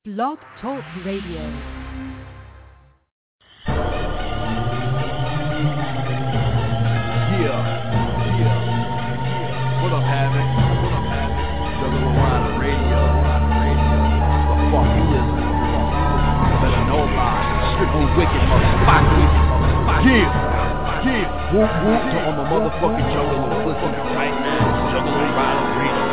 Blog Talk Radio. Yeah. What up, Havoc? Juggalo Rider Radio. What the fuck you listening to? You better know live. Strictly wicked motherfucker. Yeah. Whoop whoop to all my motherfucking juggalos listening right now. Juggalo Rider Radio.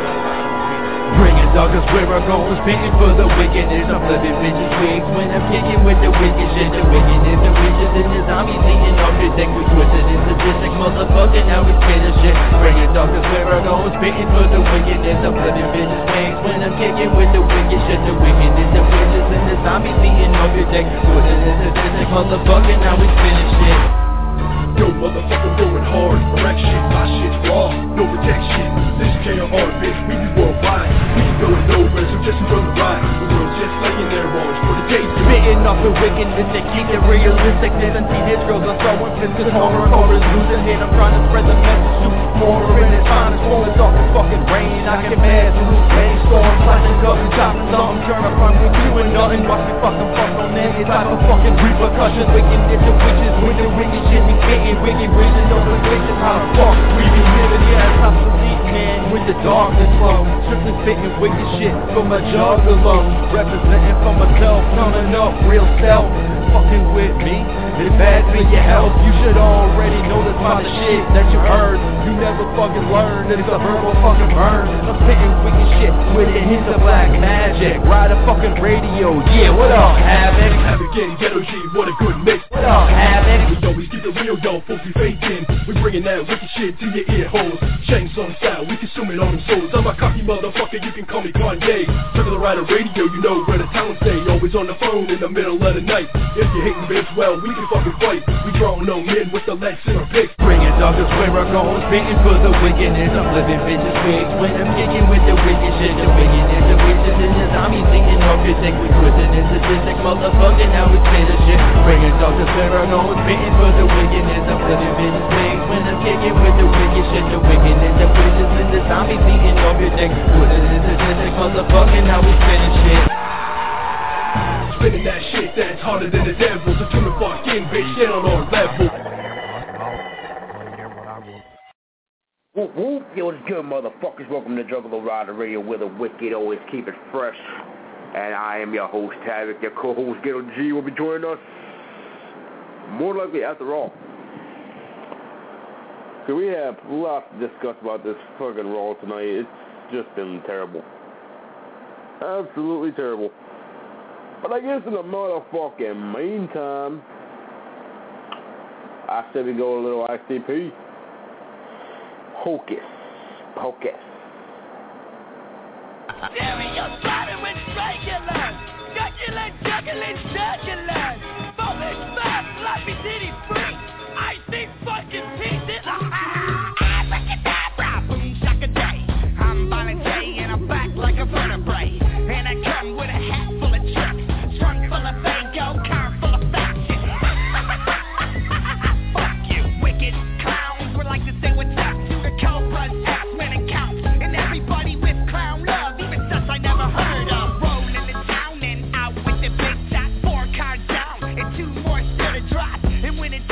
Bringing doggers where I go, spitting for the wickedness. I'm flipping bitches wigs when I'm kicking with the wicked shit. The wickedness, the witches, and the zombies eating off your dick. We twisted and sadistic, motherfucker, now we spit a shit. Bringing doggers where I go, spitting for the wickedness. I'm flipping bitches wigs when I'm kicking with the wicked shit. The wickedness, the witches, and the zombies eating off your dick. Twisted and sadistic, motherfucker, now we spit a shit. Yo, motherfucker, going hard, correction, my shit's raw, no protection. This KR, bitch, we be worldwide. We can go nowhere, so just enjoy the ride. The world's just laying there, orange for the days. Spitting off the wickedness and keep the realisticness. And see these girls are throwing flips, cause horror is losing it. I'm trying to spread the message to more, and it's time to storm. It's off the fucking rain, I get mad to lose rainstorm. Flashing cups and chopping something, turn up on me, doing nothing. Watch me fucking fuck on any type of fucking repercussions. Wickedness and witches with the wicked shit we getting. Wicked vision over witches, how the fuck we be living, yeah, it's obsolete, man, with the darkness flow. Strictly spitting wicked shit from a juggalo. Representing for myself, coming up real self. Fucking with me, it's bad for your health. You should already know this about the shit that you heard. You never fucking learned, it's a verbal fucking burn. I'm spitting wicked shit with a hint of black magic. Ride a fucking radio, yeah, what up, Havoc? Havoc and Ghetto G, what a good mix. What up, Havoc? We always keep it real, yo, folks we faking. We bringing that wicked shit to your ear holes. Chains on style, we consume it on them souls. I'm a cocky motherfucker, you can call me Kanye. Juggalo Rider Radio, you know where the talent stay. Always on the phone in the middle of the night. If you hating bitch, well, we can fucking fight. We drawing on men with the legs in our picks. Bringing doggers where I go, spitting for the wickedness. I'm flipping bitches wigs when I'm kicking with the wicked shit. The wickedness, the witches, and the zombies eating off your dick. We twisted and sadistic, motherfucker, now we spit a shit. Bringing doggers where I go, spitting for the wickedness. I'm flipping bitches wigs when I'm kicking with the wicked shit. The wickedness, the witches, and the zombies eating off your dick. Twisted and sadistic, motherfucker, now we spit a shit. Spinning that shit that's harder than the devil. So turn the fuck in, bitch, get on our level. Whoop whoop, yo, what's good, motherfuckers? Welcome to Juggalo Rider Radio, where the wicked always keep it fresh. And I am your host, Havoc. Your co-host, Ghetto G, will be joining us more likely after all. So we have a lot to discuss about this fucking Raw tonight. It's just been terrible. Absolutely terrible. But I guess in the motherfucking meantime, I said we go a little ICP. Hocus Pocus. Stereotyping with regulars, juggling, foolish fast, sloppy titty freak, icy fucking pieces. Abracadabra, boom shaka day. I'm Bonnie and I'm back like a vertebrae, and I come with a hat full of tricks, trunk full of bingo, car full of fashion. Fuck you, wicked clowns. Would like to say what's up to the cobras, X-Men and counts, and everybody with clown love, even stuff I never heard of. Rolling the town and out with the big shot, 4 cars down and 2 more still to drop. And when it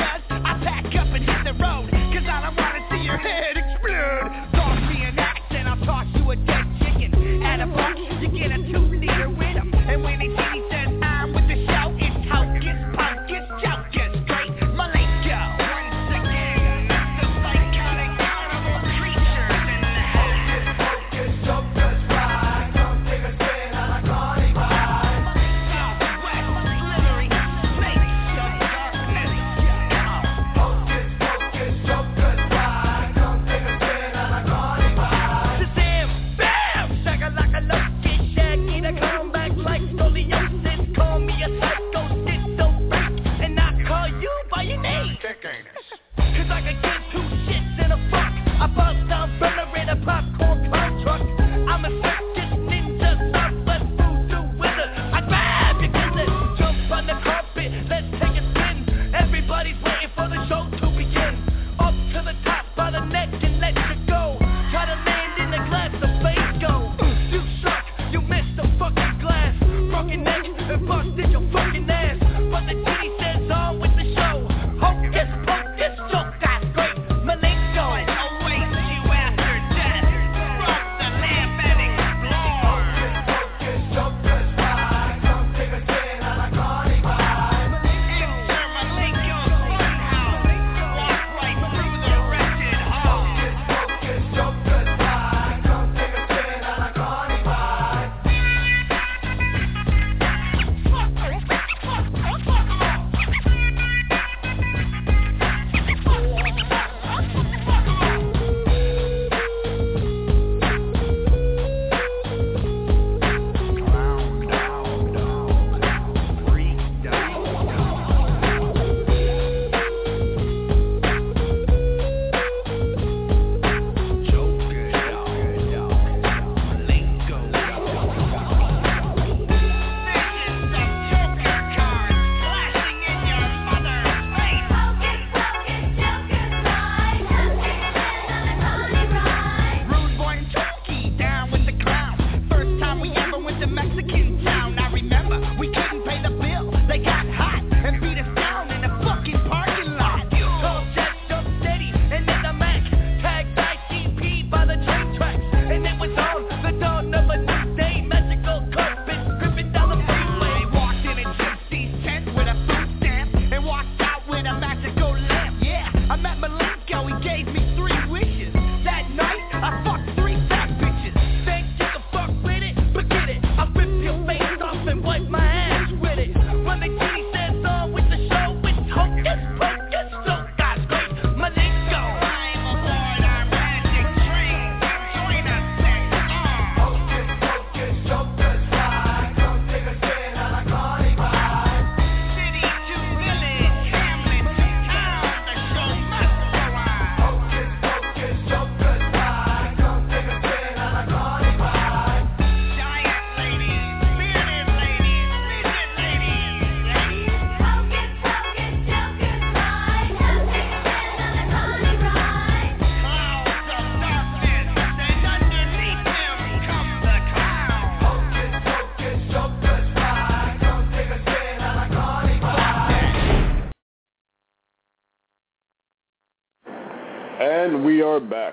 And we are back.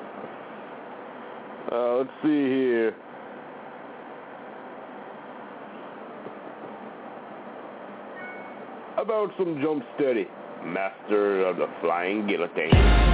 Let's see here. About some Jump Steady, Master of the Flying Guillotine.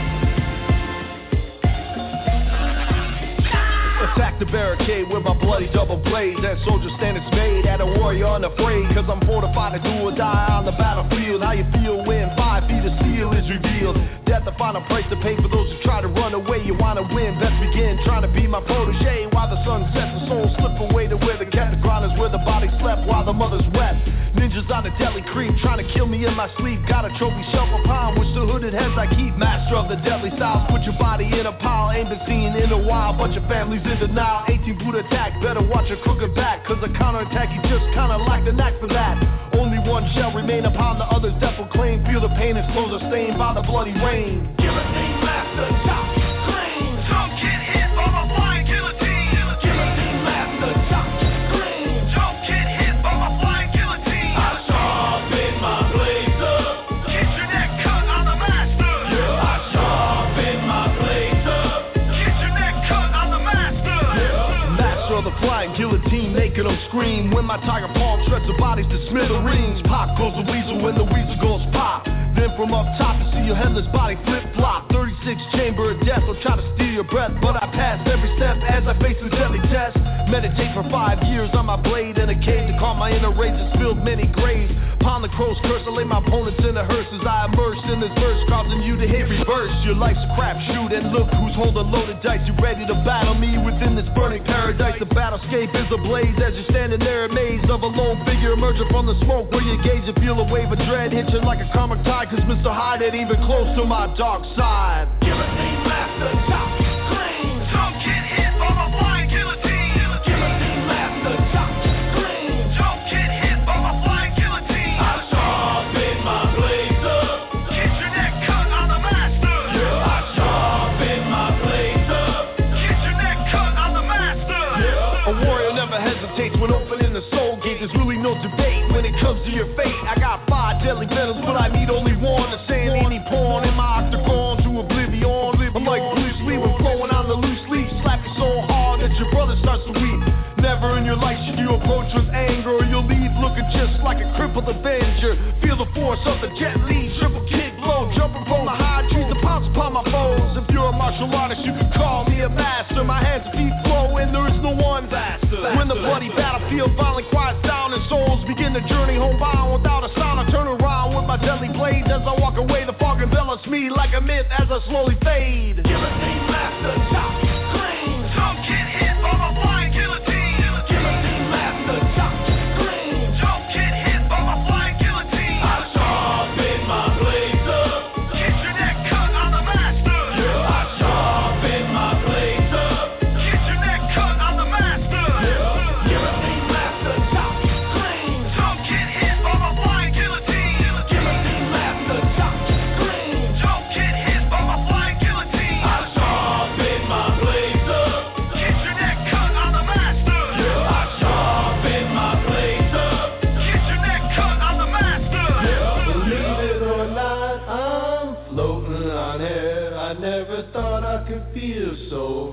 Attack the barricade with my bloody double blade. That soldier standing made at a warrior unafraid. Cause I'm fortified to do or die on the battlefield. How you feel when 5 feet of steel is revealed? Death the final price to pay for those who try to run away. You wanna win, let's begin. Trying to be my protege. While the sun sets, the soul slip away to where the kept. The ground is where the body slept while the mothers wept. Ninjas on the deadly creep, trying to kill me in my sleep. Got a trophy shelf upon which the hooded heads I keep. Master of the deadly styles, put your body in a pile. Ain't been seen in a while, but your family's in denial. 18 boot attack, better watch your crooked back. Cause a counterattack, you just kinda lack the knack for that. Only one shall remain upon the other's death will claim. Feel the pain, his clothes are stained by the bloody rain. Guillotine master, chop, clean. Don't get hit by my flying guillotine. Guillotine master, chop, clean. Don't get hit by my flying guillotine. I sharpen my blades up. Get your neck cut, I'm the master. Yeah, I sharpen my blades up. Get your neck cut, I'm the master. Yeah. Master of the flying guillotine, making them scream. When my tiger palm shreds the bodies to smithereens. Pop goes the weasel when the weasel goes pop. Then from up top you see your headless body flip-flop. 36 chamber of death will try to steal your breath, but I pass every step as I face the deadly test. Meditate for 5 years on my blade in a cave to calm my inner rage and spilled many graves. Pound the crow's curse, I lay my opponents in a hearse as I immerse in this verse, causing you to hit reverse. Your life's a crapshoot, and look who's holding loaded dice. You ready to battle me within this burning paradise? The battlescape is ablaze as you're standing there amazed of a lone figure emerging from the smoke where you gaze and feel a wave of dread hitching like a comic tide. Cause Mr. Hyde ain't even close to my dark side. Guillotine master, chop, clean. Don't get hit by my flying guillotine. Guillotine master, chop, clean. Don't get hit by my flying guillotine. I sharpen my blades up. Get your neck cut, I'm the master. Yeah, I sharpen my blades up. Get your neck cut, I'm the master. Yeah. A warrior never hesitates when opening the soul gate. There's really no debate when it comes to your fate. I got 5 deadly venoms, but I need only one. The same any pawn in my octagon to oblivion. I'm like Bruce Lee when flowing on the loose leaf. Slap you so hard that your brother starts to weep. Never in your life should you approach with anger, or you'll leave looking just like a crippled avenger. Feel the force of the Jet Li, triple kick blow, jumping from the high trees to pounce upon my foes. If you're a martial artist, you can call me a master. My hands and feet flow, and there is no one faster. When the bloody battlefield finally quiets down and souls begin the journey homebound without a sound, I turn around with my deadly blades as I walk away. The fog envelops me like a myth as I slowly fade. Guillotine master, chop, clean. Don't get hit by my flying guillotine. Guillotine master, chop, clean. Don't get hit by my flying guillotine. I sharpen my blades up. Get your neck cut, I'm the master. Yeah, I sharpen my blades up. Get your neck cut, I'm the master. Yeah. Guillotine master, chop, clean. Don't get hit by my flying guillotine. Guillotine master, chop, clean. Don't get hit by my flying guillotine. I sharpen my blades up. Get your neck cut, I'm the master. Yeah, I sharpen my blades up. Get your neck cut, I'm the master. Yeah. Believe it or not, I'm floating on air. I never thought I could feel so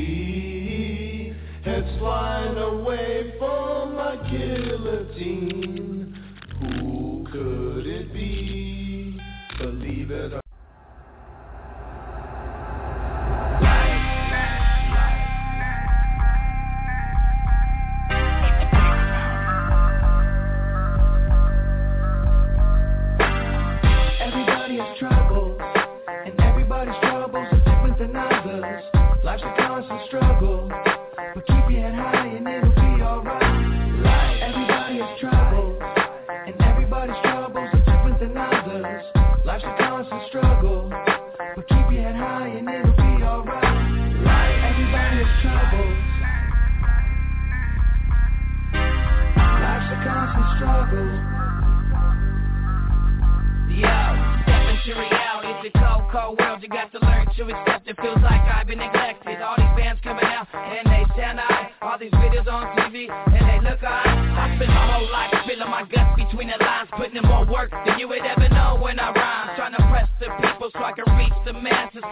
free. Heads flying away from my guillotine. Who could it be? Believe it or Everybody has trouble, and everybody's troubles are different than others. Life's a constant struggle, but keep your head high and it'll be alright. Everybody has trouble, and everybody's troubles are different than others. Life's a constant struggle, but keep your head high and it'll be alright. Everybody has troubles. Life's a constant struggle. Yo, step into reality, it's a cold, cold world. You got to learn to accept it. Feels like I've been neglected. All these bands coming out and they sound high. All these videos on TV and they look high. I spend my whole life filling my guts between the lines, putting in more work than you would ever know when I rhyme. Trying to press the people so I can reach the masses.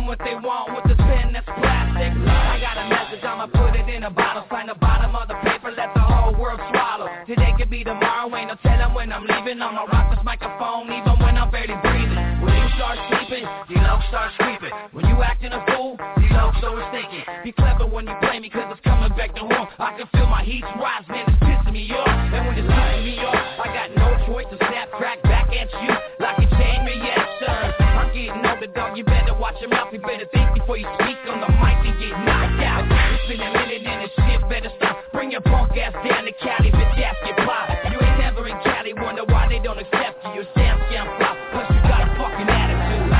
what they want with this pen that's plastic. I got a message, I'ma put it in a bottle. Sign the bottom of the paper, let the whole world swallow. Today could be tomorrow, ain't no telling when I'm leaving. I'ma rock this microphone even when I'm barely breathing. When you start sleeping, the low starts creeping. When you acting a fool, the low starts thinking. Be clever when you play me, cause it's coming back to home. I can feel my heat rise, man, it's pissing me off. And when it's pissing me off, I got no choice to snap, crack back at you like a chain reaction. I'm getting older, dog, you better watch your mouth. You better think before you speak on the mic and get knocked out. It's been a minute and this shit better stop. Bring your punk ass down to Cali, bitch ass get pop. You ain't never in Cali, wonder why they don't accept you. Your Sam flop, plus you got a fucking attitude.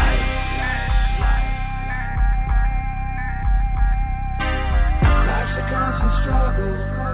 Life's a constant struggle.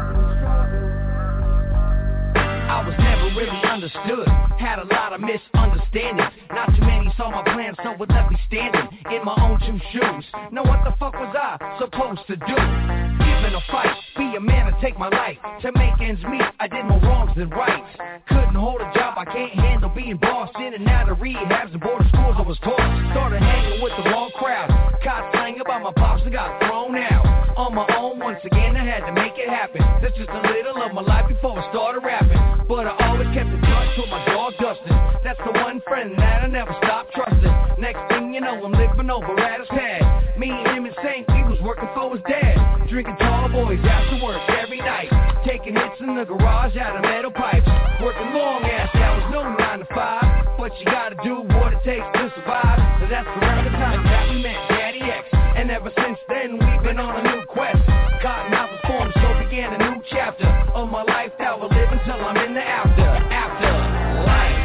I was never really understood, had a lot of misunderstandings. Not too many saw my plan, so it left me standing in my own two shoes. Now what the fuck was I supposed to do? Given a fight, be a man and take my life. To make ends meet, I did more wrongs than rights. Couldn't hold a job, I can't handle being bossed. In and out of rehabs and boarding schools, I was tossed. Started hanging with the wrong crowd. Caught slang about my pops and got thrown out. On my own, once again, I had to make it happen. That's just a little of my life before I started rapping. But I always kept in touch with my dog Dustin. That's the one friend that I never stopped trusting. Next thing you know, I'm living over at his pad. Me and him and Saint, he was working for his dad. Drinking tall boys after work every night. Taking hits in the garage out of metal pipes. Working long ass hours, no 9 to 5. But you gotta do what it takes to survive. So that's around the time that we met Daddy X. And ever since then, we've been on a new quest. Cottonmouth was formed, so began a new chapter of my life that will live until I'm in the after life.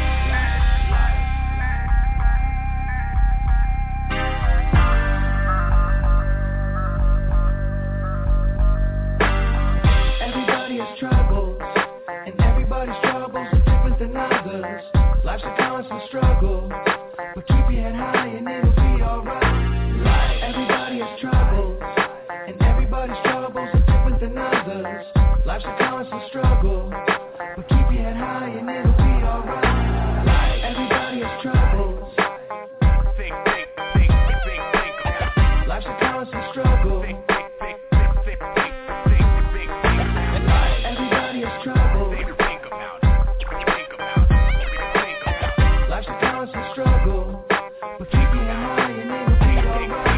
Everybody has troubles, and everybody's troubles are different than others. Life's a constant struggle, but keep your head high and it'll be alright. Everybody has troubles, and everybody's troubles are different than others. Life's a constant struggle, but keep your head high and it'll be alright. Everybody has troubles. Life's a constant struggle. Everybody has troubles. Life's a constant struggle, but keep your head high and it'll be alright.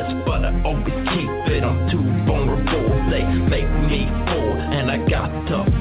But I'm too vulnerable, they make me full, and I got to pull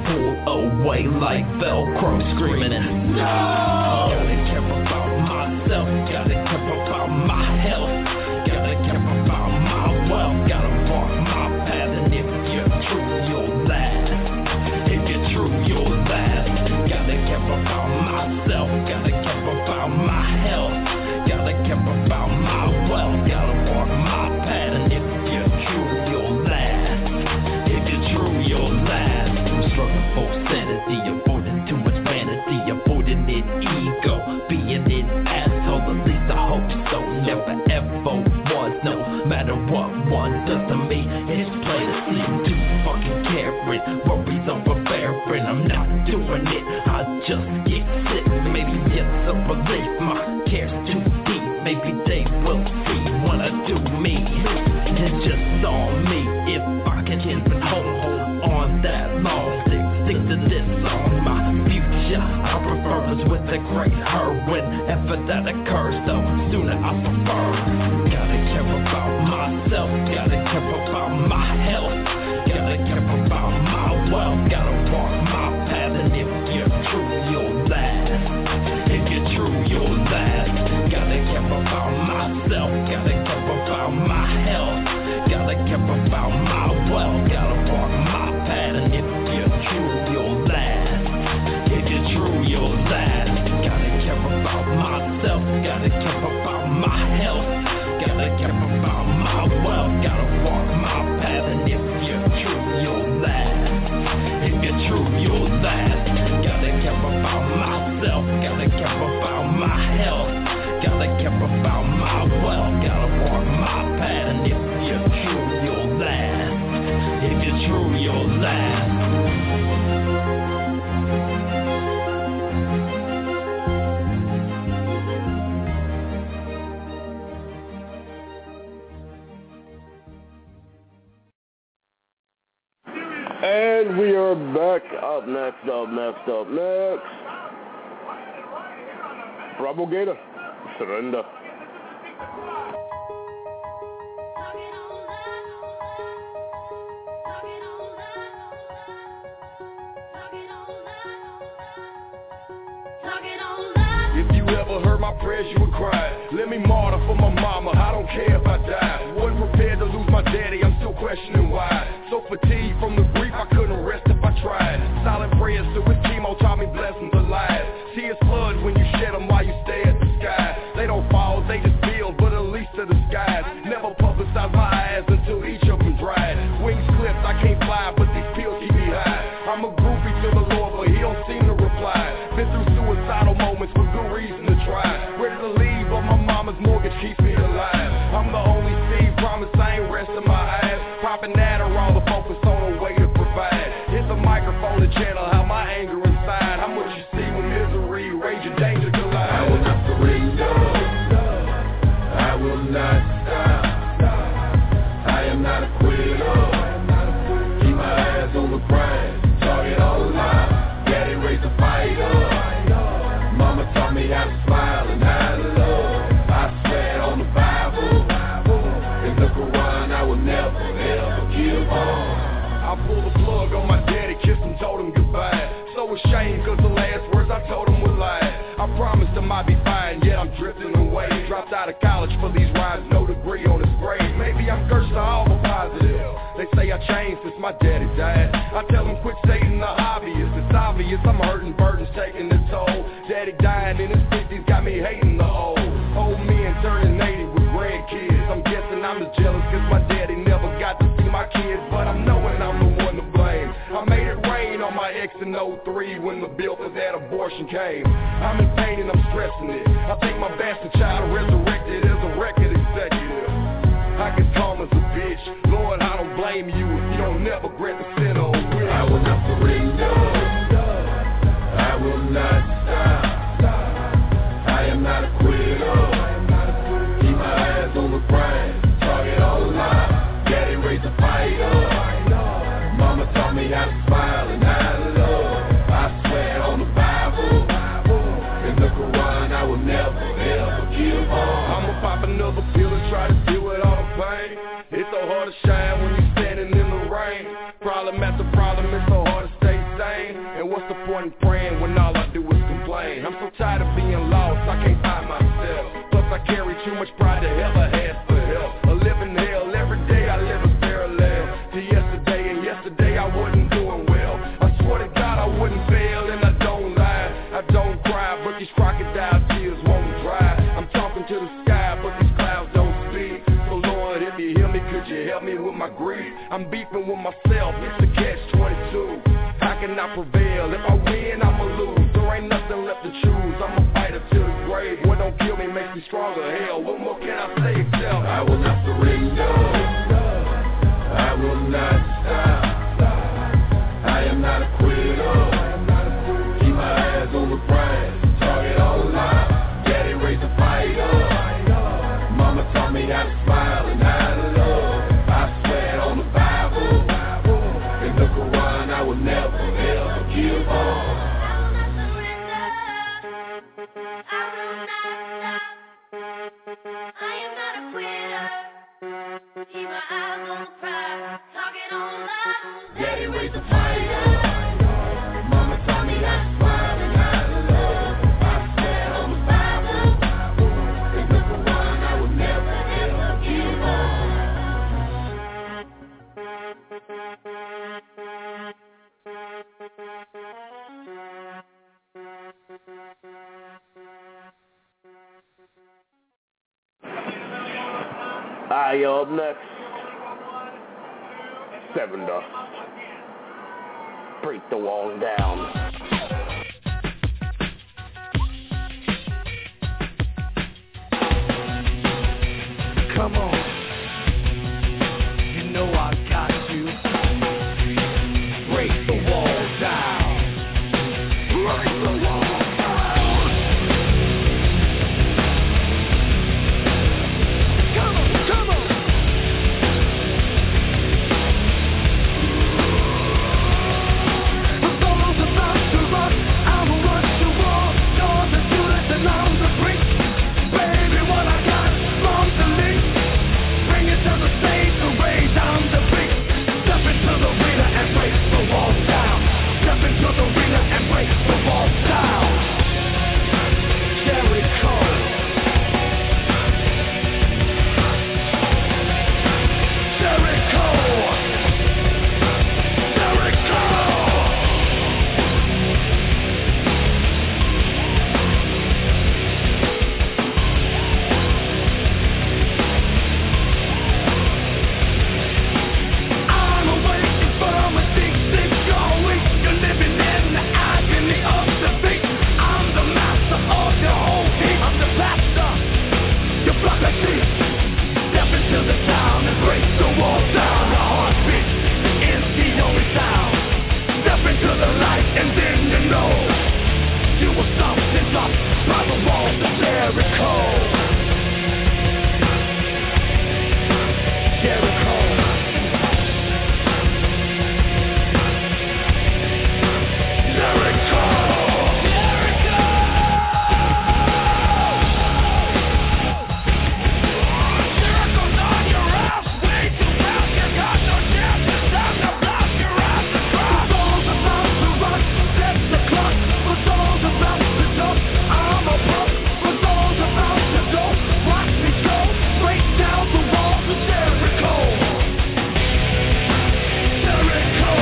away like Velcro, screaming no. Gotta care about myself, gotta care about my health, gotta care about my wealth, gotta walk my path, and if you're true, you'll last. If you're true, you'll last. Gotta care about myself, gotta care about my health, gotta care about my wealth, gotta walk my path, and if you're true, you'll last. If you're true, you'll last. I'm struggling for sanity, avoiding too much vanity, avoiding it ego, being an asshole, at least I hope so. Never ever was, no matter what one does to me, it's plain to see I'm too fucking caring, worries overbearing, I'm not doing it, I just get sick. Maybe it's a relief, my care's too deep, maybe they will see when I do me, and just on me, if I can hold on that long, stick to this song, my future, I prefer is with the great her, whenever that occurs, though, sooner I prefer, gotta care about myself, gotta care about my health, gotta care about my wealth, gotta walk my path, and if you're true, you'll last. If you're true, you'll last. Gotta care about myself, gotta care about my health, gotta care about my wealth, gotta walk my path, and if you're true, you'll last. If you're true, you'll last. Gotta care about myself, gotta care about my health, gotta care about my wealth, gotta walk my path, and if you're true, you'll last. If you're true, you'll last. Gotta care about myself, gotta care about my health, gotta care about my wealth, gotta walk my path, and if you're true, you'll last. If you're true, you'll last. And we are back. Up next. Bravo Gator, Surrender. If you ever heard my prayers, you would cry. Let me martyr for my mama, I don't care if I die. Wasn't prepared to lose my daddy, I'm still questioning why. So fatigued from the grief, I couldn't rest if I tried. Silent prayers to his chemo taught me blessings alive. Tears flood when you shed them while you stare at the sky. They don't fall, they just build, but at least to the skies. Never publicize my eyes until each of them dried. Wings clipped, I can't fly, but these pills keep me high. I'm a groupie to the Lord, but he don't seem to reply. Been through suicidal moments with good reason to try. Ready to leave, but my mama's mortgage keeps me alive. I'm the only seed, promise I ain't resting my eyes. Popping Adderall, the focus on a way to provide. Hit the microphone to channel how my anger inside. How much you see when misery, rage, and danger collide. I will not surrender. I will not stop. I am not a quitter. Keep my eyes on the prize. Target on line. Daddy raised a fighter. Mama taught me how to smile and how to love. I swear on the Bible. In the Quran, I will never, ever give up. I pulled the plug on my daddy, kissed him, told him goodbye. So ashamed, cause the last words I told him were lies. I promised him I'd be fine, yet I'm drifting away. Dropped out of college for these rhymes, no degree on his grade. Maybe I'm cursed to all the positive. They say I changed since my daddy died. I tell them quit stating the obvious. It's obvious I'm hurting, burdens taking its toll. Daddy dying in his 50s got me hating the old men turning 80 with grandkids. I'm guessing I'm just jealous cause my daddy never got to see my kids. But I'm knowing I'm the one to blame. I made it rain on my ex in 03 when the bill for that abortion came. I'm in pain and I'm stressing it. I think my bastard child resurrected as a record executive. I get calm as a bitch. Lord, I don't blame you if you don't never grant the sin or will. I will not surrender. I will not stop. I am not a quitter. Keep my eyes on the prize. Target on line. Daddy raised a fighter. Mama taught me how to smile and how to love. I swear on the Bible. In the Quran, I will never, ever give up. I'ma pop another pill and try to deal with all the pain. It's so hard to shine when you're standing in the rain. Problem after problem, it's so hard to stay sane. too much pride to ever ask for help. A living hell, every day I live a parallel to yesterday, and yesterday I wasn't doing well. I swear to God I wouldn't fail, and I don't lie. I don't cry, but these crocodile tears won't dry. I'm talking to the sky, but these clouds don't speak. So Lord, if you hear me, could you help me with my grief? I'm beefing with myself, it's the catch-22. How can I prevail? If I win, I'ma lose. There ain't nothing left to choose. I'm a fighter to the grave. What don't kill me makes me stronger. Hell, what more can I say except I will not surrender. I will not stop. I am not a quitter. Keep my eyes on the prize. Target all out. Daddy raised a fighter. Mama taught me how to smile and how to love. I swear on the Bible. In the Quran, I will never, ever give up. Daddy raised a fighter. Mama taught me how to smile and how to love. I swear on the Bible. In the Quran, I will never, ever give Alright, up next. Seven Dust. Break the walls down. Come on. You know I got you. Break the walls down. Break the walls down. Come on, come on. The storm's about to rush. I will rush the wall. Doors are shooting and arms are break. Baby, what I got belongs to me. Bring it to the stage to raise on the beat. Step into the arena and break the walls down. Step into the arena and break the walls down. Jericho. Jericho. Jericho. I'm awakened from a deep sleep. You're weak. You're living in the agony of defeat. I'm the master of your whole heat. I'm the pastor. You block a seat. Step into the town and break the walls down. The heartbeat is the only sound. Step into the light and then you know you will stop and drop by the walls of Jericho. Jericho. Jericho. Jericho's on your ass, way too fast. You got no chance. It's time to blast your ass and crash. The song's about to rush. Set the clock. The song's about to jump. I'm a pump. The song's about to go. Watch me go. Break down the walls of Jericho. Jericho.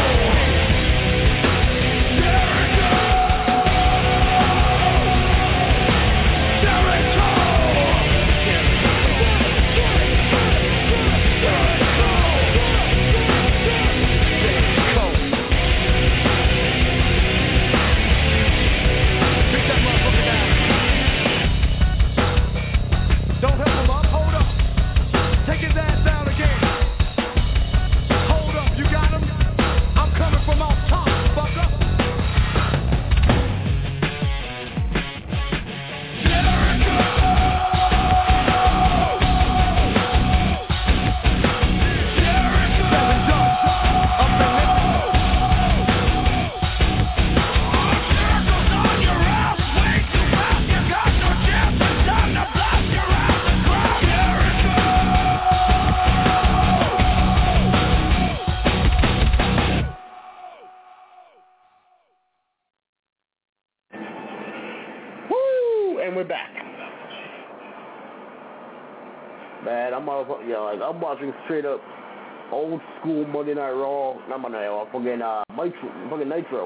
Don't help him up, hold up. Take his ass down again. Hold up, you got him? I'm coming from off top, fucker. Woo! And we're back. I'm watching straight up old school Monday Night Raw. Not Monday Night Raw. Fucking Nitro.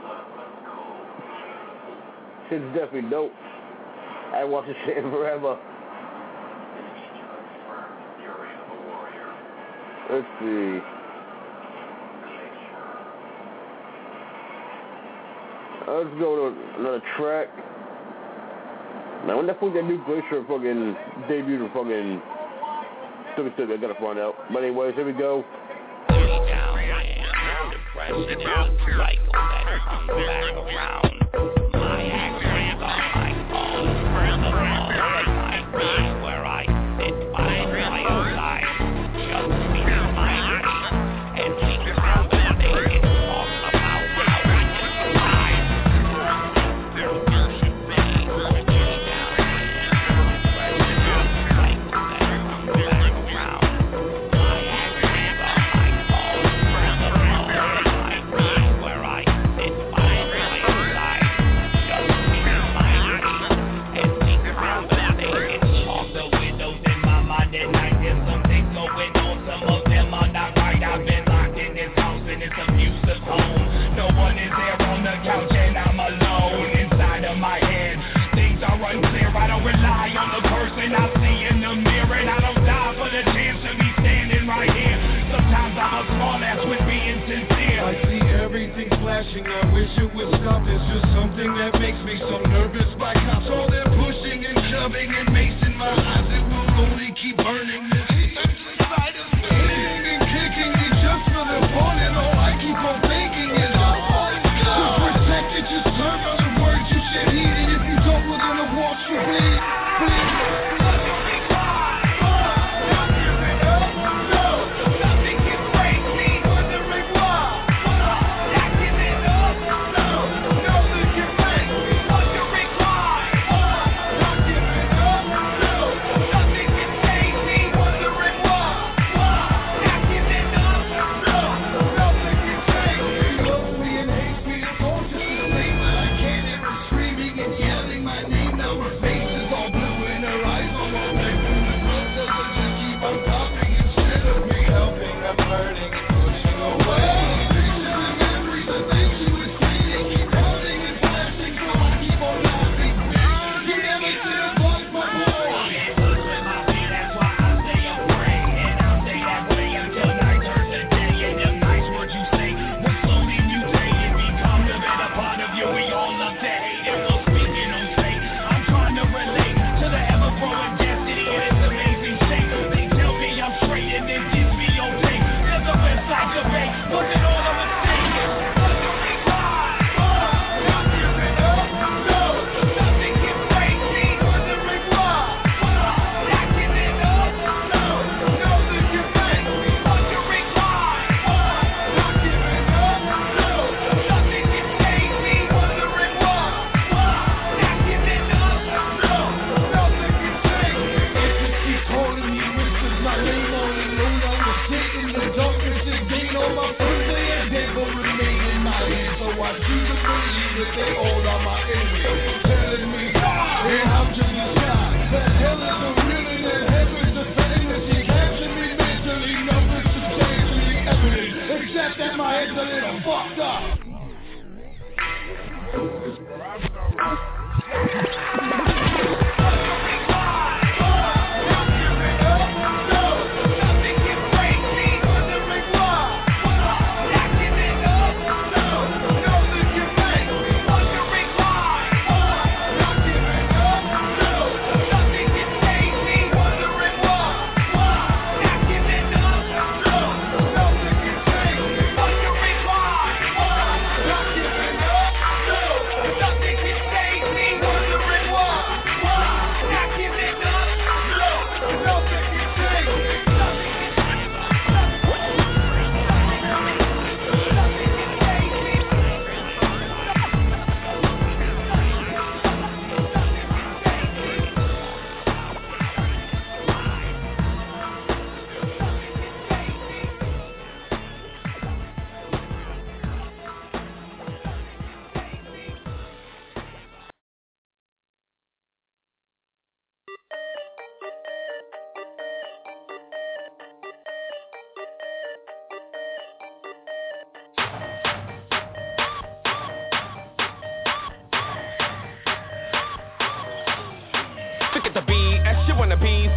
Shit's definitely dope. I ain't watched this shit in forever. Let's see. Let's go to another track. Man, when the fuck that new Glacier fucking debuted or fucking stupid, I gotta find out. But anyways, here we go.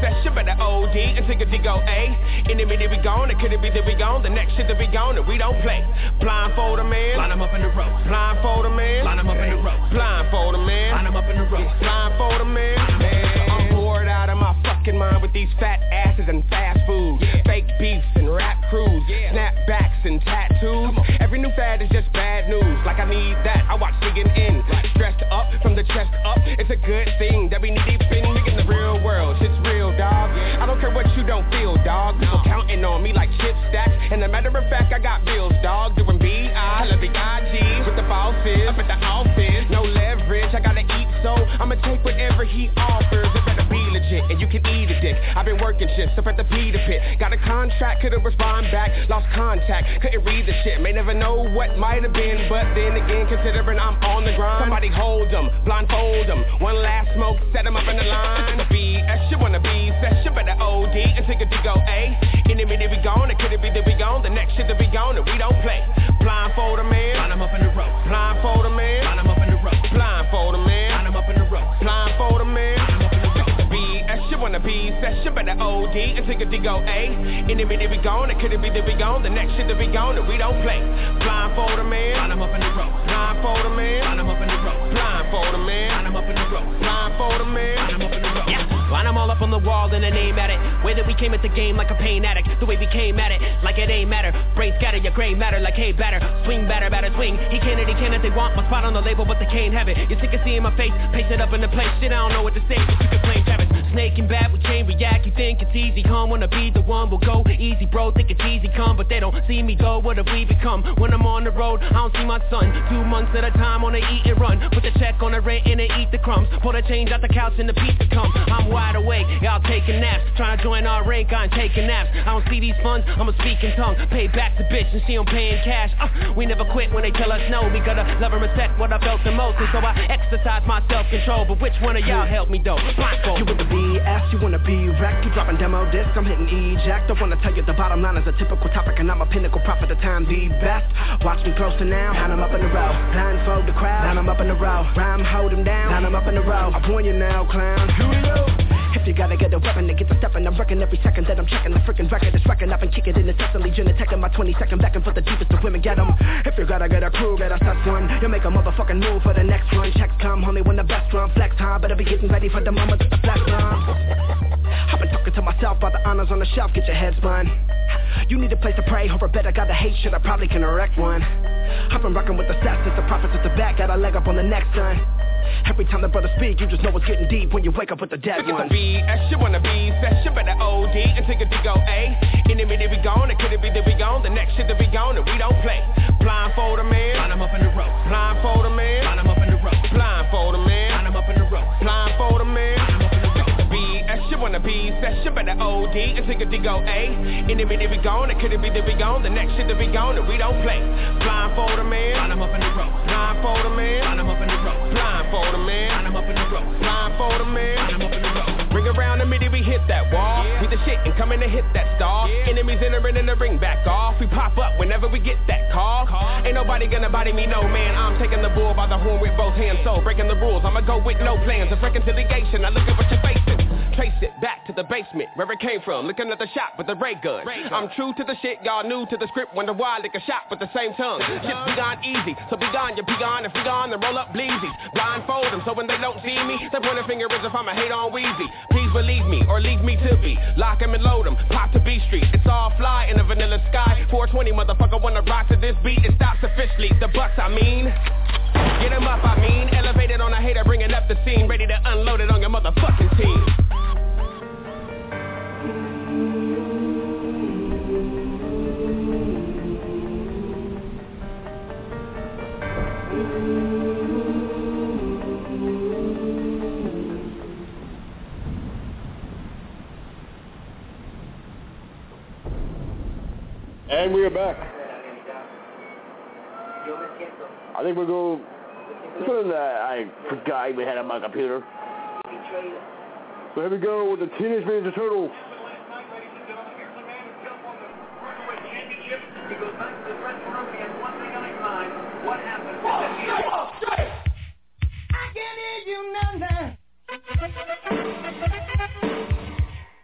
session, better OD and take a dig go A. In the minute we gone, it could be that we gone. The next shit that we gone, and we don't play. Blindfold a man, line him up in the row. Blindfold a man, line him up in the row. Blindfold a man, line him up in the row. Blindfold a man. I'm bored out of my fucking mind with these fat asses and fast food. Fake beefs and rap crews. Snapbacks and tattoos. Every new fad is just bad news. Like I need that, I watch digging in. Stressed up from the chest up. It's a good thing that we need deep in. In the real world, shit's real, dog. I don't care what you don't feel, dog. People counting on me like chip stacks. And a matter of fact, I got bills, dog. Doing B.I. Love the IG with the bosses. Up at the office, no leverage. I gotta eat, so I'ma take whatever he offers. It better be legit, and you can eat a dick. I've been working shit, up at the Peter Pit. Got a contract, couldn't respond back. Lost contact, couldn't read the shit. May never know what might have been, but then again, considering I'm on the grind. Somebody hold them, blindfold them. One last smoke, set them up in the line. BS, you wanna be session, better OD and take a dig go A. In the minute we gone, it couldn't be that we gone. The next shit that we gone, and we don't play. Blindfold a man, line him up in the row. Blindfold a man, line him up in the row. Blindfold a man, line him up in the row. Blindfold a man, line him up in the row. BS, you wanna be session, better OD and take a dig go A. In the minute we gone, it couldn't be that we gone. The next shit that we gone, and we don't play. Blindfold a man, line him up in the row. Blindfold a man, line him up in the row. Blindfold a man, line him up in the row. Blindfold a man, line him up in the row. Yeah. Line them all up on the wall and a name at it. Way that we came at the game like a pain addict. The way we came at it, like it ain't matter. Brain scatter, your gray matter like hay batter. Swing batter, batter, swing. He can it, they want my spot on the label, but they can't have it. You're sick of seeing my face, paste it up in the place. Shit, I don't know what to say, but you can blame habits. Snake and bat, we chain react. You think it's easy, come. Wanna be the one, we'll go easy, bro. Think it's easy, come, but they don't see me go. What have we become? When I'm on the road, I don't see my son. 2 months at a time on a eat and run. Put the check on the rent and eat the crumbs. Pull the change out the couch and the pizza come. I'm wide awake, y'all taking naps. Trying to join our rank, I ain't taking naps. I don't see these funds, I'm a speaking tongue. Pay back the bitch and see them paying cash. We never quit when they tell us no. We gotta love and respect what I felt the most. And so I exercise my self-control. But which one of y'all helped me though? Blindfold. You with the BS, you wanna be wrecked. You dropping demo disc, I'm hitting eject. I wanna tell you the bottom line is a typical topic, and I'm a pinnacle prophet of time, the best. Watch me closer now, line them up in a row. Blindfold the crowd, line them up in a row. Rhyme, hold them down, line them up in a row. I warn you now, clown. Here we go. If you gotta get a weapon to get the step, and I'm wrecking every second that I'm checking the freaking record. It's wrecking up and kicking in incessantly, attacking my 20-second back and for the deepest of women, get them. If you gotta get a crew, get a set one. You make a motherfucking move for the next one. Checks come, homie, when the best run. Flex time, better be getting ready for the moment that the flex run. I've been talking to myself about the honors on the shelf, get your head spun. You need a place to pray, or better got to hate shit, I probably can erect one. I've been rocking with the stats, it's the prophets at the back, got a leg up on the next son. Every time the brother speak, you just know it's getting deep when you wake up with the dead one. BS, you wanna be session, better OD and take a dig go A. In the minute we gone, it couldn't be that we gone. The next shit that we gone, and we don't play. Blindfold a man, line him up in the row. Blindfold a man, line him up in the row. Blindfold a man, line him up in the row. Blindfold a man, line him up in the row. BS, you wanna be session, better OD and take a dig go A. In the minute we gone, it couldn't be that we gone. The next shit that we gone, and we don't play. Blindfold a man, line him up in the row. Blindfold a man, line him up in the row. Blindfold a man, line him up in the row. Blindfold a man, line him up in the row. Ring around the minute we hit that wall. Beat the shit and come in and hit that star. Enemies entering in the ring, back off. We pop up whenever we get that call. Ain't nobody gonna body me, no man. I'm taking the bull by the horn with both hands. So breaking the rules, I'ma go with no plans. A reconciliation, now look at what you're facing. Trace it back to the basement where it came from. Looking at the shop with the ray gun. I'm true to the shit, y'all new to the script. Wonder why lick a shot with the same tongue. Shit be gone easy, so be gone, you be gone. If we gone, then roll up bleezies. Blindfold them, so when they don't see me, they point a finger as if I'm a hate on Weezy. Please believe me, or leave me to be. Lock 'em and load 'em, pop to B Street. It's all fly in the vanilla sky. 420, motherfucker, wanna rock to this beat. It stops officially, the bucks, I mean. Get 'em up, I mean. Elevated on a hater, bringing up the scene. Ready to unload it on your motherfucking team. And we are back. I think we'll go. Something that I forgot even had on my computer. So here we go with the Teenage Mutant Ninja Turtles. What happened? I can hear you now.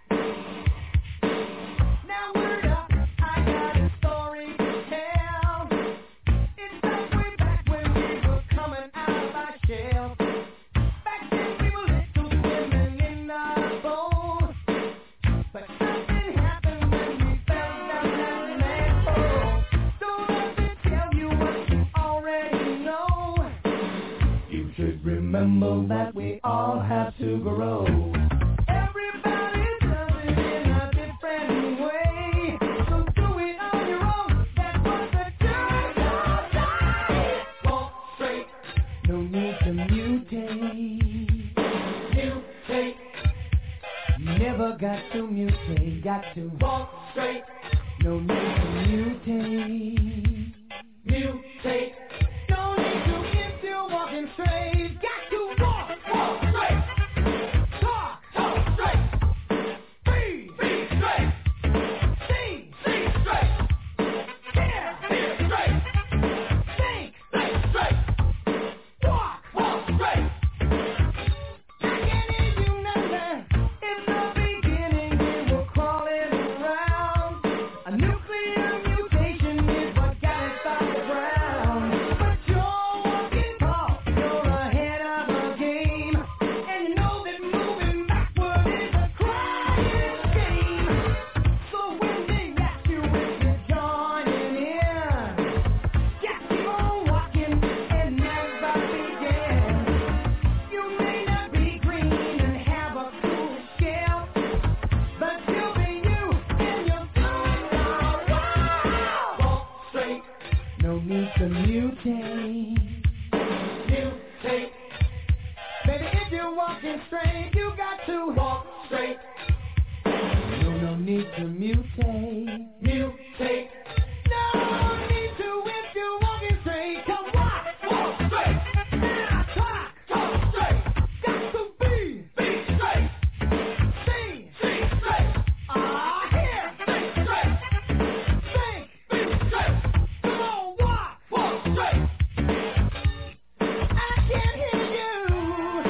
remember that we all have to grow. Everybody does it in a different way, so do it on your own. That's what the girls say. Walk straight, no need to mutate. Mutate, never got to mutate. Got to walk straight, no need to mutate. Mutate, no need to if you're walking straight. Got to walk straight. Talk straight. Be straight. See straight. Hear straight. Think straight. Walk straight. I can hear you now. In the beginning, we were crawling around. A nuclear mutation is what got us off the ground. But you're walking tall, you're ahead of the game, and you know that moving backward is a crying shame. So when they ask you if you're joining in, just keep on walking and never begin. You may not be green and have a cool scale, but you'll be you in your thoughts. Walk straight, no need to mutate. Mutate, baby, if you're walking straight, you got to walk straight. No need to mutate. Mutate, no need to if you're walking straight. Come walk straight. Now talk straight. Got to be straight. See straight. Hear straight. Think straight. Come on, walk straight. I can hear you.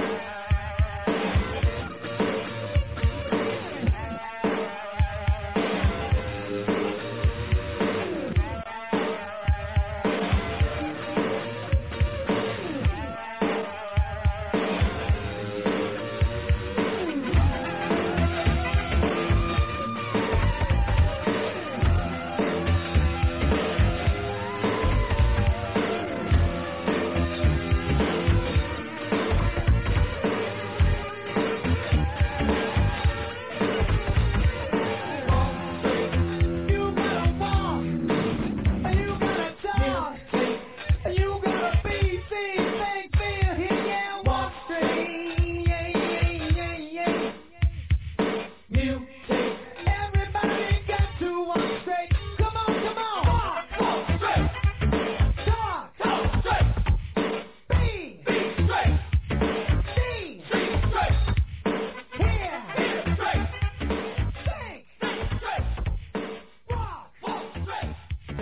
You gotta walk, you gotta talk, you gotta be, see, think, feel, hear, yeah, walk straight, yeah. Mutate, everybody got to walk straight. Come on, walk straight, talk straight, be straight, see straight, hear straight, think straight, walk straight.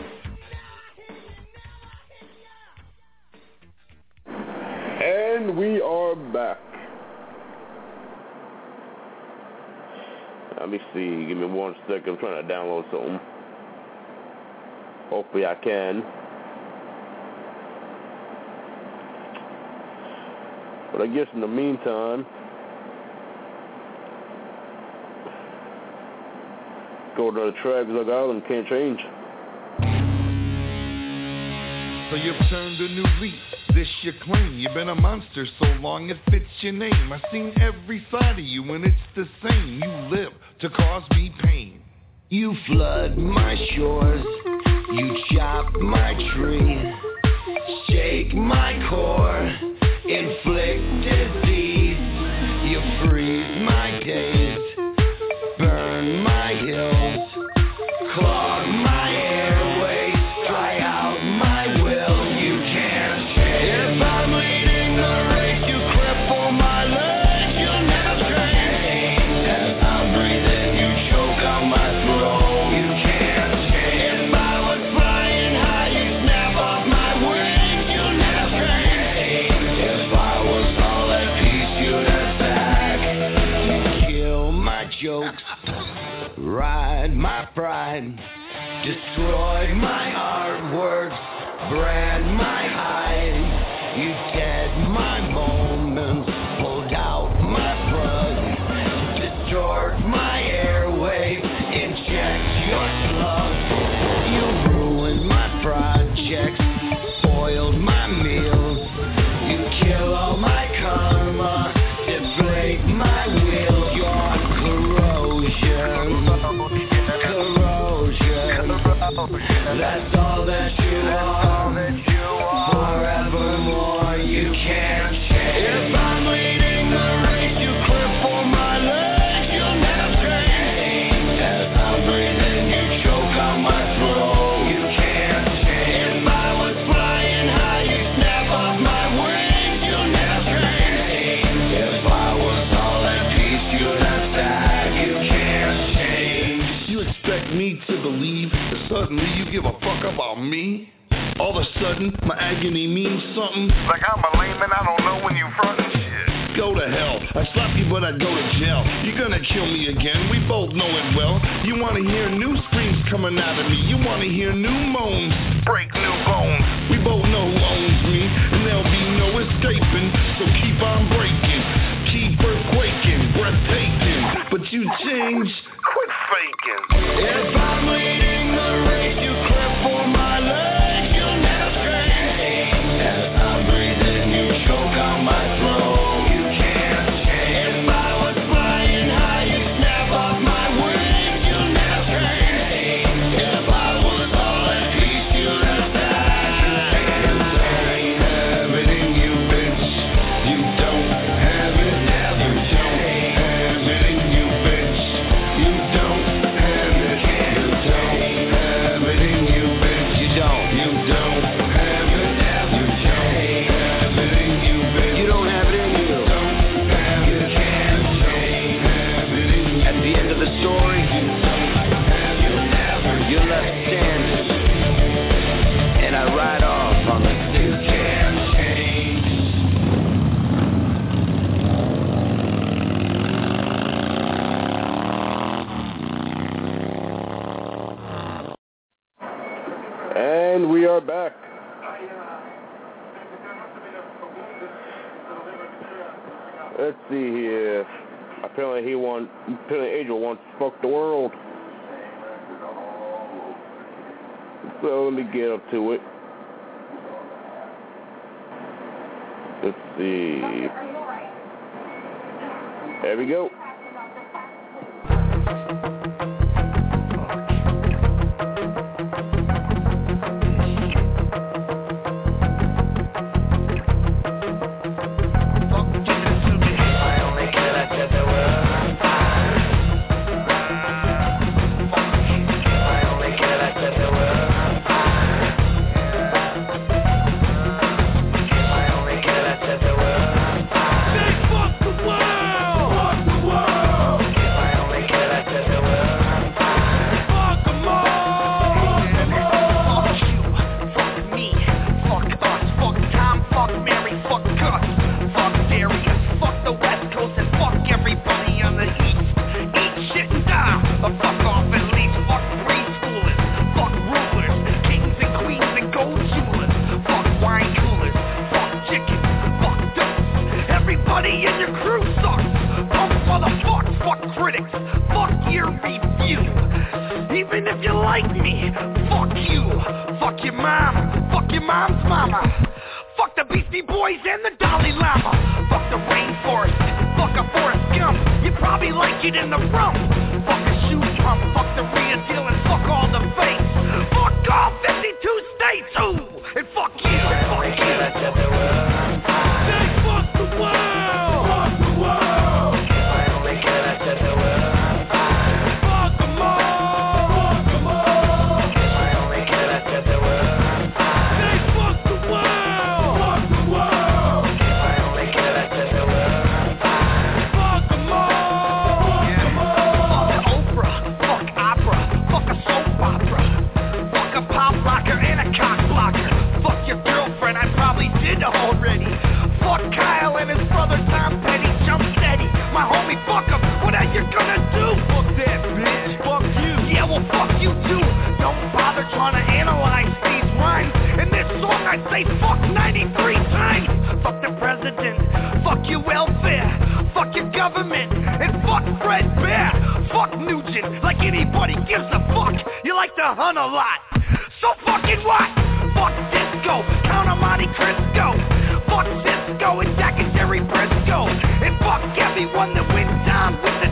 And we are back. Let me see. Give me 1 second. I'm trying to download something. Hopefully I can. But I guess in the meantime, go to the track because I got them. Can't change. So you've turned a new leaf, this your claim. You've been a monster so long it fits your name. I've seen every side of you and it's the same. You live to cause me pain. You flood my shores, you chop my tree, shake my core, inflict disease. You freeze my days, burn my hills, clog my airways, dry out my will. You can't change. If I'm leading the race, you cripple my legs. You'll never change. As I'm breathing, you choke on my throat. You can't change. If I was flying high, you snap off my wings. You'll never change. If I was all at peace, you'd attack. Kill my jokes, ride my pride, destroy my artworks, brand my hide. You dead my moments, pulled out my plug, distort my airwaves, inject your slug. You ruined my projects, spoiled my meals. You kill all my That's all that you are. Forevermore, you can't change. If I'm leading the race, you clip for my legs, you'll never change. As I'm breathing, you choke on my throat, you can't change. If I was flying high, you snap off my wings, you'll never change. If I was all at peace, you'd have died, you can't change. You expect me to believe that suddenly you give a fuck about me? All of a sudden, my agony means something. Like I'm a layman, I don't know when you front shit. Go to hell. I slap you, but I go to jail. You're gonna kill me again. We both know it well. You wanna hear new screams coming out of me. You wanna hear new moans. Break new bones. We both know who owns me, and there'll be no escaping. So keep on breaking. Keep earthquaking. Breathtaking. But you change. Quit faking. If I'm leading the race, you clip for my legs, you'll never change. As I'm breathing, you choke on my throat, you can't change. If I was flying high, you snap off my wings, you'll never change. If I was all at peace, you'd have died. You don't have it in you, bitch. You don't have it. You don't have it in you, bitch. You don't have it. You don't have it in you, bitch. You don't have it. You don't have it in you, bitch. You don't have it in you. You can't have it in you. At the end of the story, you're left standing, and I ride off on the You can't change. And we are back. Let's see here. Apparently Angel wants to fuck the world. So let me get up to it. Let's see. There we go.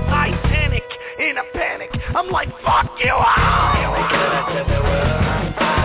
I'm like, fuck you all!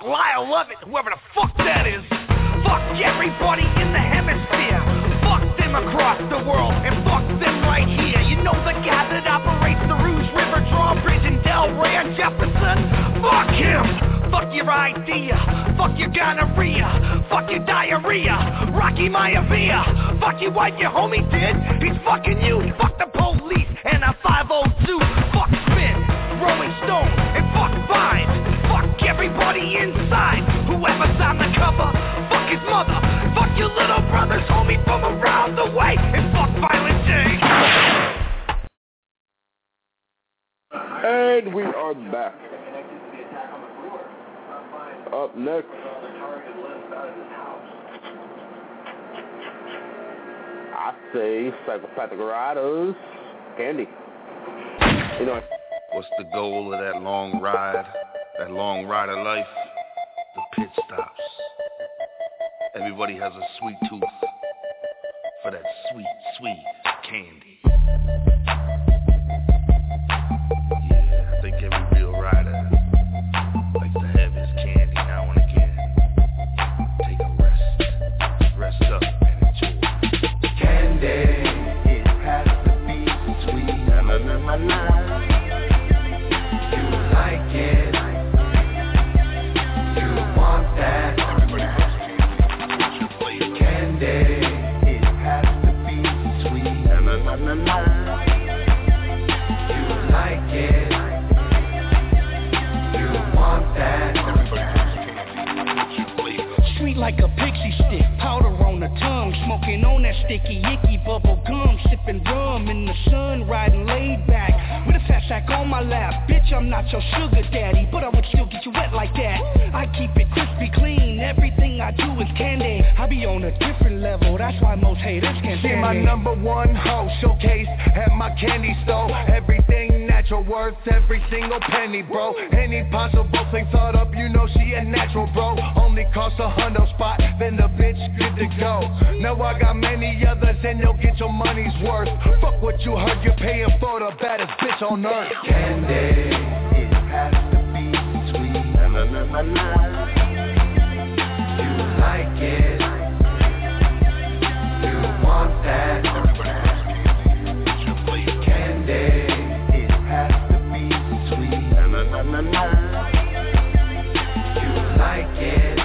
Lyle Lovett, whoever the fuck that is. Fuck everybody in the hemisphere. Fuck them across the world, and fuck them right here. You know the guy that operates the Rouge River Drawbridge in Delray and Jefferson? Fuck him! Fuck your idea, fuck your gonorrhea, fuck your diarrhea, Rocky Maivia. Fuck you, what your homie did, he's fucking you. Fuck the police and a 502. Fuck Spin, Rolling Stone, and fuck Vine. Fuck everybody inside, whoever's on the cover. Fuck his mother, fuck your little brother's homie from around the way, and fuck Violent J. And we are back. Up next, I say Psychopathic Riders, Candy. You know, what's the goal of that long ride of life? The pit stops. Everybody has a sweet tooth for that sweet, sweet candy. Yeah, I think every real rider likes to have his candy now and again. Take a rest up and enjoy. Candy, it has to be sweet. Na-na-na-na-na. You like it. You want that. Candy, it has to be sweet. Na-na-na-na-na. You like it. Sweet like a pixie stick, powder on the tongue, smoking on that sticky icky bubble gum, sipping rum in the sun, riding laid back with a fat sack on my lap. Bitch, I'm not your sugar daddy, but I would still get you wet like that. I keep it crispy clean, everything I do is candy. I be on a different level, that's why most haters can't stand me. My number one hoe showcase at my candy store. Everything natural, worth every single penny, bro. Any possible thing thought up, you know she a natural, bro. Only cost $100 spot, then the bitch good to go. Now I got many others and you'll get your money's worth. Fuck what you heard, you're paying for the baddest bitch on earth. Candy, it has to be sweet. Na-na-na-na-na. You like it. You want that. Candy, it has to be sweet. Na-na-na-na-na. You like it.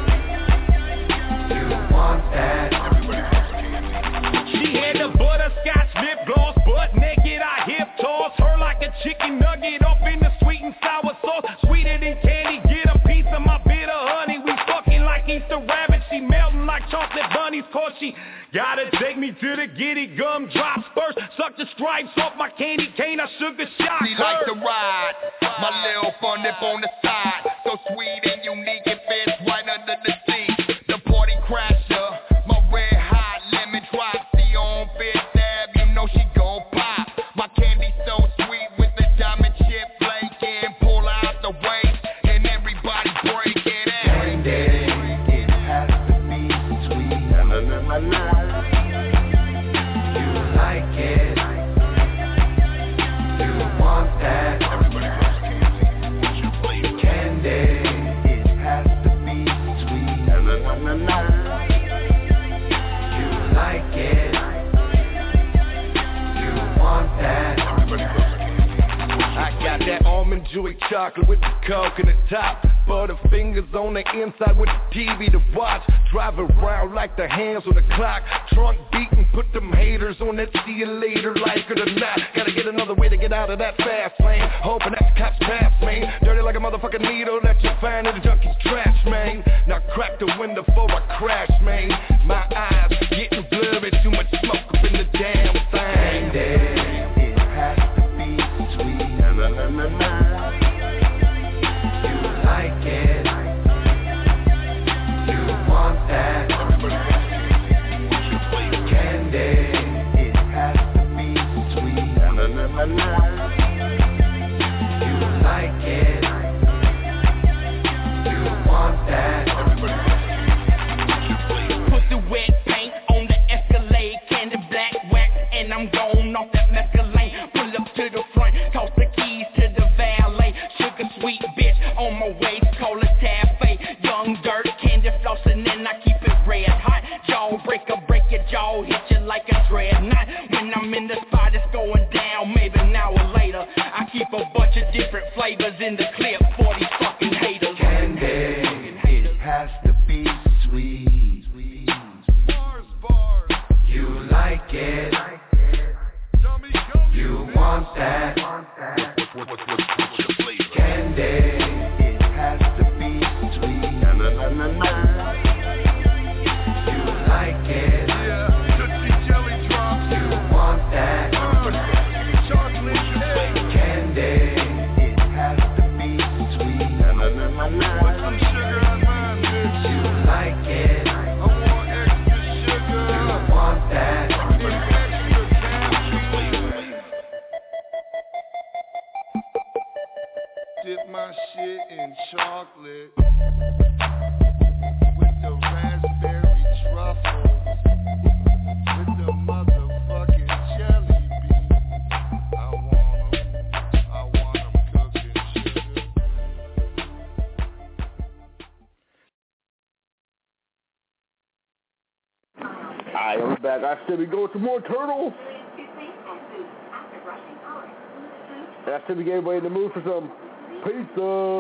You want that. She had the butterscotch lip gloss, butt naked, I hip toss her like a chicken nugget up in the sweet and sour sauce. Sweeter than candy, get a piece of my bitter honey. We fucking like Easter rabbits, she melting like chocolate bunnies. Cause she gotta take me to the giddy gum drops first. Suck the stripes off my candy cane, I sugar shock her. She like to ride, my little fun dip on the side. So sweet and unique, it fits right under the seat. The party crasher, my red hot lemon drop. See on Fifth Ave, you know she gon' pop. My candy so sweet with the diamond chip flaking. Pull out the waist and everybody break it out. Candy, it has to be sweet. Na-na-na-na-na. You like it. You want that. Candy, it has to be sweet. Na-na-na-na-na. You like it. You want that. I got that almond joy chocolate with the coke in the top. Butterfingers on the inside with the TV to watch. Drive around like the hands on the clock. Trunk beating, put them haters on that see you later, like it or not. Gotta get another way to get out of that fast lane. Hoping that the cops pass, man. Dirty like a motherfucking needle that you find in the junkie's trash, man. Now crack the window before I crash, man. My eyes getting blurry, too much smoke up in the damn thing. Candy, it has to be sweet. Na-na-na-na-na. You like it. You want that. Candy, it has to be sweet. Na-na-na-na-na. You like it. You want that. Put the wet has to be sweet. You like it. You want that. Candy, it has to be sweet. You like it. You want that. Candy, it has to be sweet. You like it. You want that. Dip my shit in chocolate with the raspberry truffle with the motherfucking jelly bean. I want 'em cooked in sugar. Alright, we're back. I said we go to more turtles. And I said we get everybody in the mood for some pizza.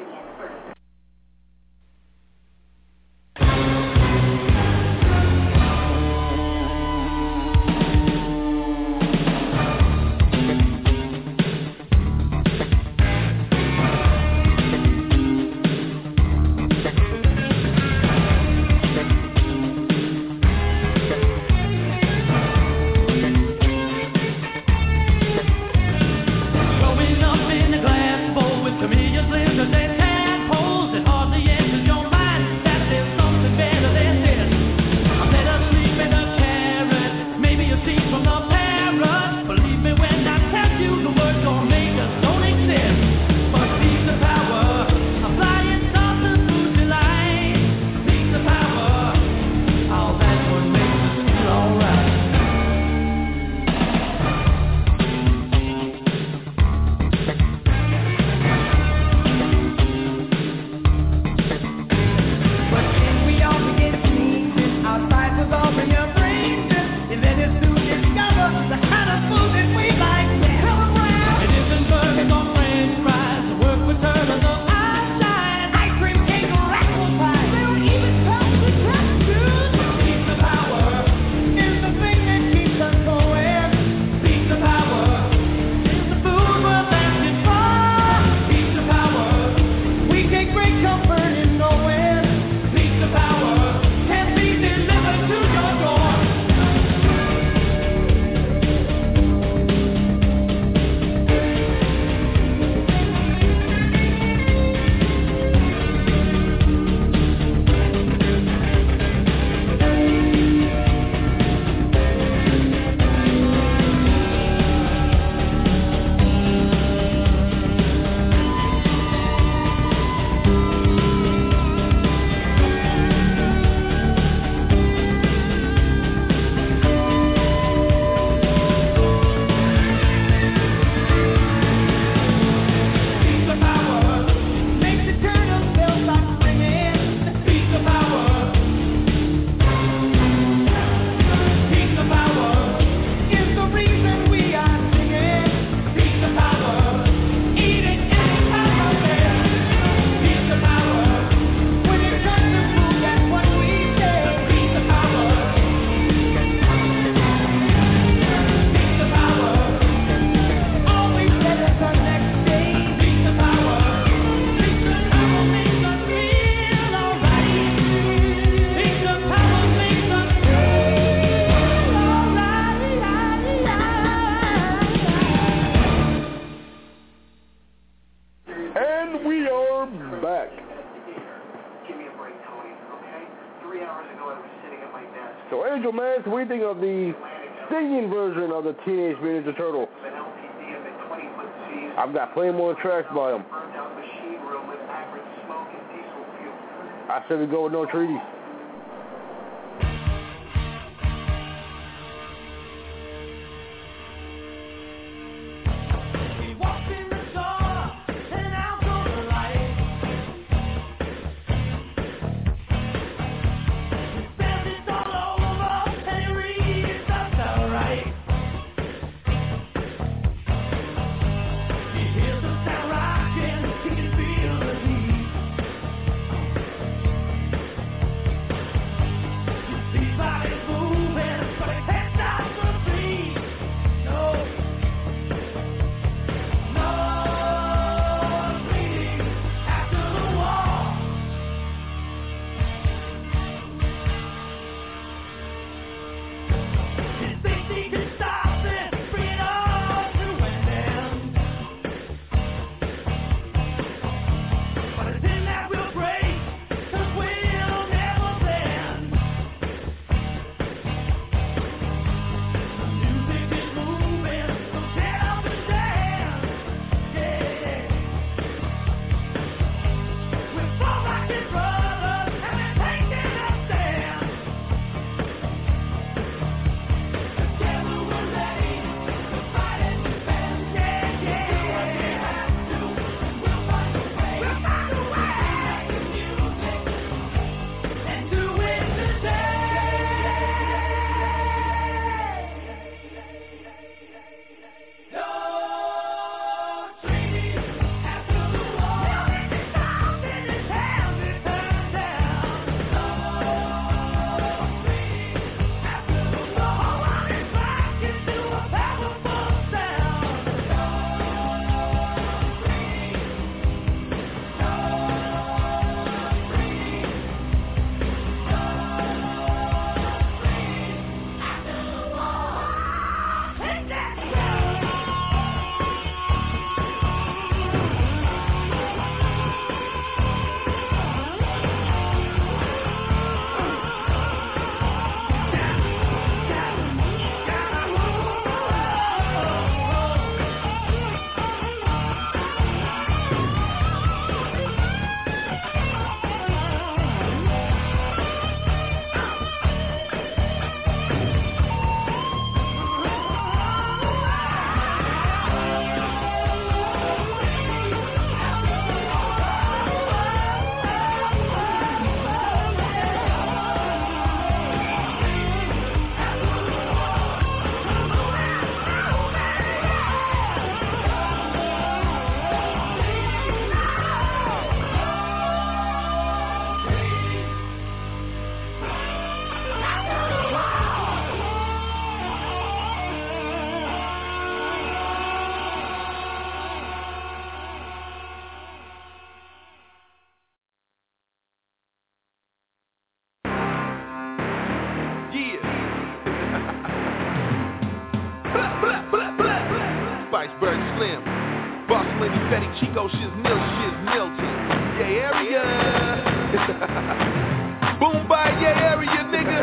Growing up in a glass bowl with familiar glitter and tadpoles, it hardly enters your mind that there's something better than this. A better sleep and a carrot, maybe a seed from the parrot. Believe me when I tell you the word tornadoes don't exist. But pizza power, applying sauce to food delight. Pizza power, all that's what makes us feel alright. But then we all begin sneezing, our spices all bring your brains in, and then it's to discover the kind of food that we like to have around. It isn't burgers or french fries, work with turtles or Einstein, ice cream cake or apple pie, they'll even come with tattoos. Pizza power is the thing that keeps us going. Pizza power is the food we're asking for. Pizza power, we take great comfort in knowing pizza power can be delivered to your door. Pizza power makes the turtle bells stop ringing. Pizza power. Pizza power is the reason we are singing. Pizza power, eating any time of day. Pizza power, when it comes to food, that's what we say. Pizza power. Pizza power, always better the next day. Pizza power, pizza power makes us feel alright. Pizza power makes us feel alright. And we are back. Give me a break, Tony, okay? 3 hours ago I was sitting at my desk. So Angel Man, what do you think of the singing version of the Teenage Mutant Ninja Turtle? An LTD of the 20-foot seas, I've got plenty more tracks by him. burned out machine room with acrid smoke and diesel fuel. I said we go with no treaties. We walked in the door and out on the light. We spent it all over and it really felt alright. You hear the sound rocking, you can feel the heat. Fatty Chico, shit's Milton. Yeah, area. Boom by yeah area, nigga.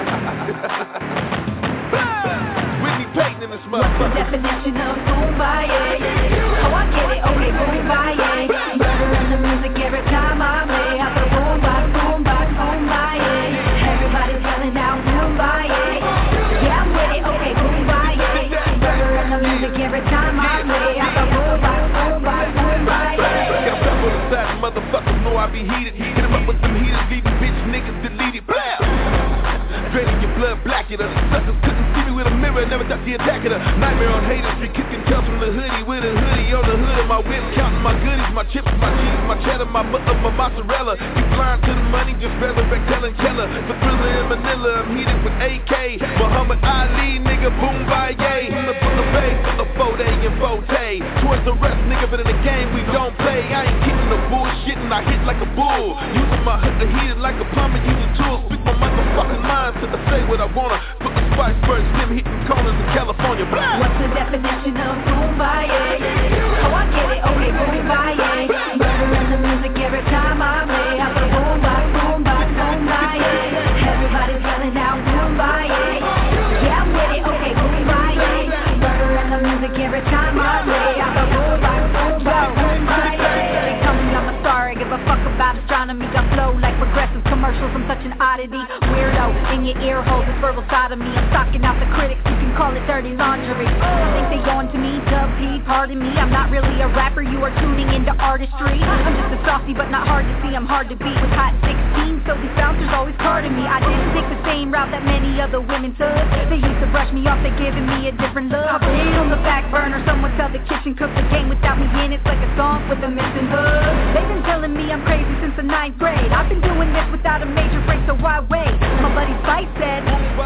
Whitney Payton in this motherfucker. What's the definition of boom by yeah? Oh, I get it, okay, boom by yeah. Murder in the music every time I play. I go boom by, boom by, boom by yeah. Everybody's yelling out boom by yeah. Yeah, I'm with it, okay, boom by yeah. Murder in the music every time I play. I go boom by, boom by, boom by yeah. Got a pep on the side, motherfuckers know I be heated. Hit 'em up with them heaters, leaving bitch niggas deleted. Blah! Draining your blood, black it up. Suckers couldn't see me with a mirror, never thought the attack of the nightmare on haters. Street kicking tails from the hoodie with a hoodie on the hood of my whip, counting my goodies, my chips, my cheese, my cheddar, my mozzarella. You blind to the money, just resurrect Helen Keller. The thriller in Manila, I'm heated with AK. Muhammad Ali, nigga, boom by yay. From the bay, from the 4-day and 4-tay. Towards the rest, nigga, but in the game we don't play. I ain't kidding no bullshit and I hit like a bull. Using my hood to heat it like a plumber, using tools. Speak my motherfucking mind to say what I wanna. Put the spice first, them hitting corners in California. Blah! What's the definition of boom by yeah? Oh, I get it, okay, boom by yeah. Murder in the music every time I play. I go boom by, boom by, boom by yeah. Everybody's yelling out boom by yeah. Yeah, I'm with it, okay, boom by yeah. Murder in the music every time I play. I go boom by, boom by, boom by yeah. They tell me I'm a star, I give a fuck about astronomy. I flow like progressive commercials, I'm such an oddity. Weirdo in your ear hole, this verbal side of me. I'm stocking out the critics, you can call it dirty lingerie. I think they on to me, Dub P, pardon me. I'm not really a rapper, you are tuning into artistry. I'm just a saucy but not hard to see, I'm hard to beat with hot 16. So these bouncers always carding me. I didn't take the same route that many other women took. They used to brush me off, they giving me a different look. I've been on the back burner, someone tell the kitchen cook the game without me in. It's like a song with a missing hook. They've been telling me I'm crazy since the 9th grade. I've been doing this without a major break, so why wait? My buddy Spice said,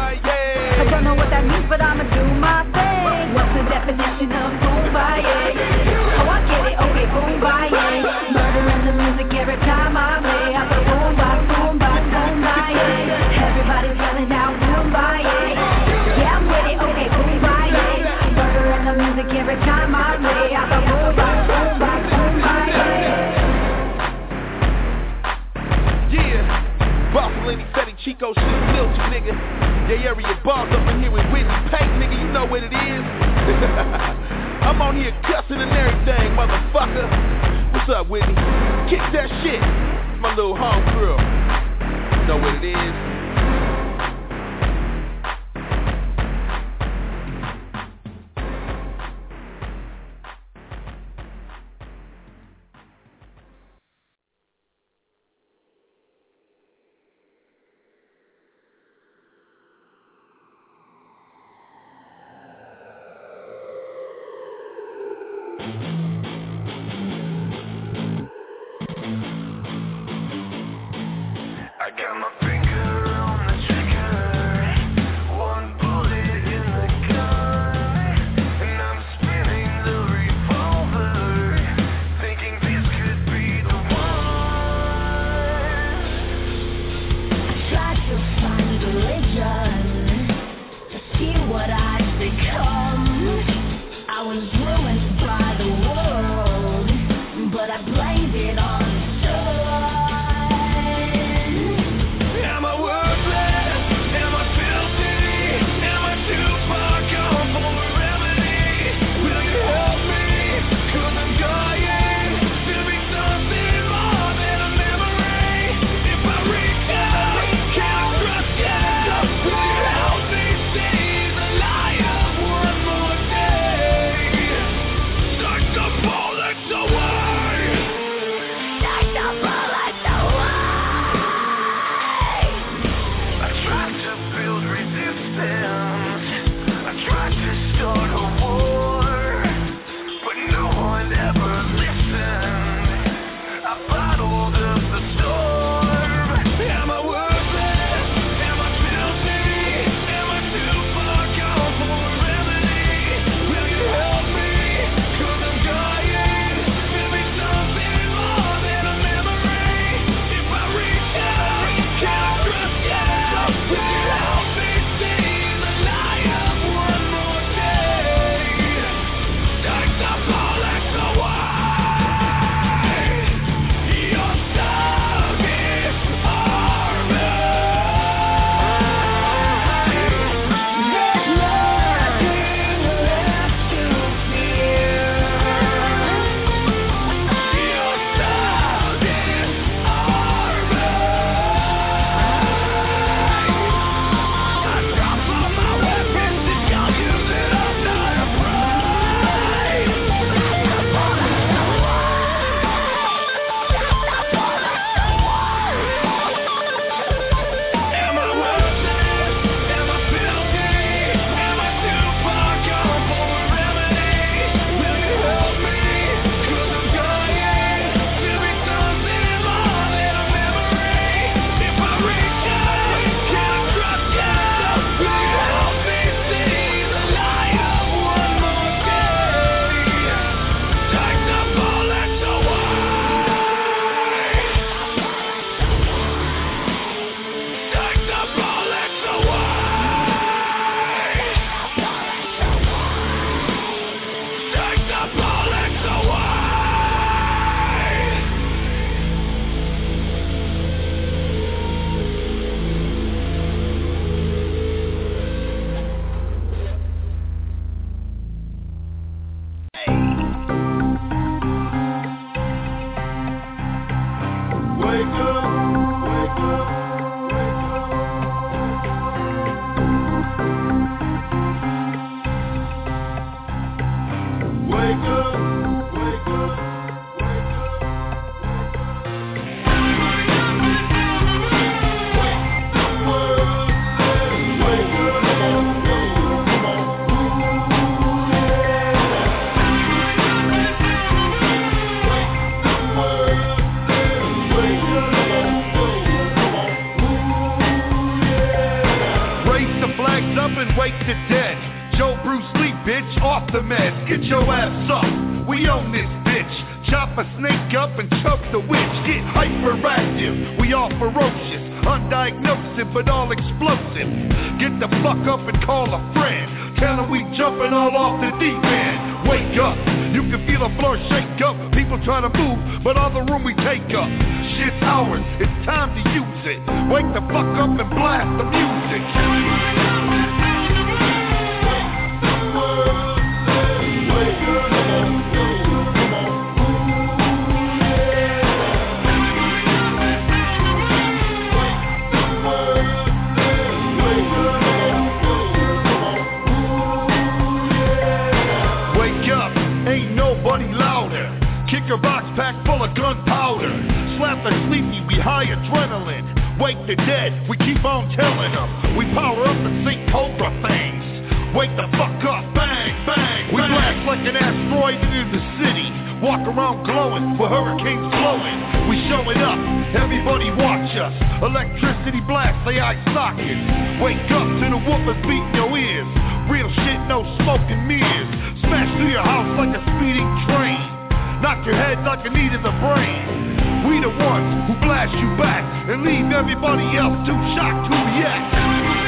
I don't know what that means, but I'ma do my thing. What's the definition of boom by yeah? Oh, I get it, okay, boom by yeah. Murder in the music every time I play. I go boom by, boom by, boom by yeah. Everybody's yelling out boom by yeah. Yeah, I'm with it, okay, boom by yeah. Murder in the music every time I play. I go boom by, boom by, boom by yeah. Yeah, Bossellini, Fatty Chico, shit, Milton, nigga. Yeah, area boss up in here with Whitney Payton, nigga, you know what it is. I'm on here cussing and everything, motherfucker. What's up, Whitney? Kick that shit. My little homegirl. You know what it is. shit dead. Joe Bruce Lee, bitch, off the meds. Get your ass up. We own this bitch. Chop a snake up and choke the witch. Get hyperactive. We all ferocious. Undiagnosed, but all explosive. Get the fuck up and call a friend. Tell them we jumping all off the deep end. Wake up. You can feel the floor shake up. People try to move, but all the room we take up. Shit's ours. It's time to use it. Wake the fuck up and blast the music. A box pack full of gunpowder. Slap the sleepy, we high adrenaline. Wake the dead, we keep on telling them. We power up and sink Cobra things. Wake the fuck up, bang, bang, we blast like an asteroid into the city. Walk around glowing with hurricanes blowing. We showing up, everybody watch us. Electricity blast, they eye sockets. Wake up to the whoopers beating your ears. Real shit, no smoke and mirrors. Smash through your house like a speeding train. Knock your head like a knee to the brain. We the ones who blast you back and leave everybody else too shocked to react.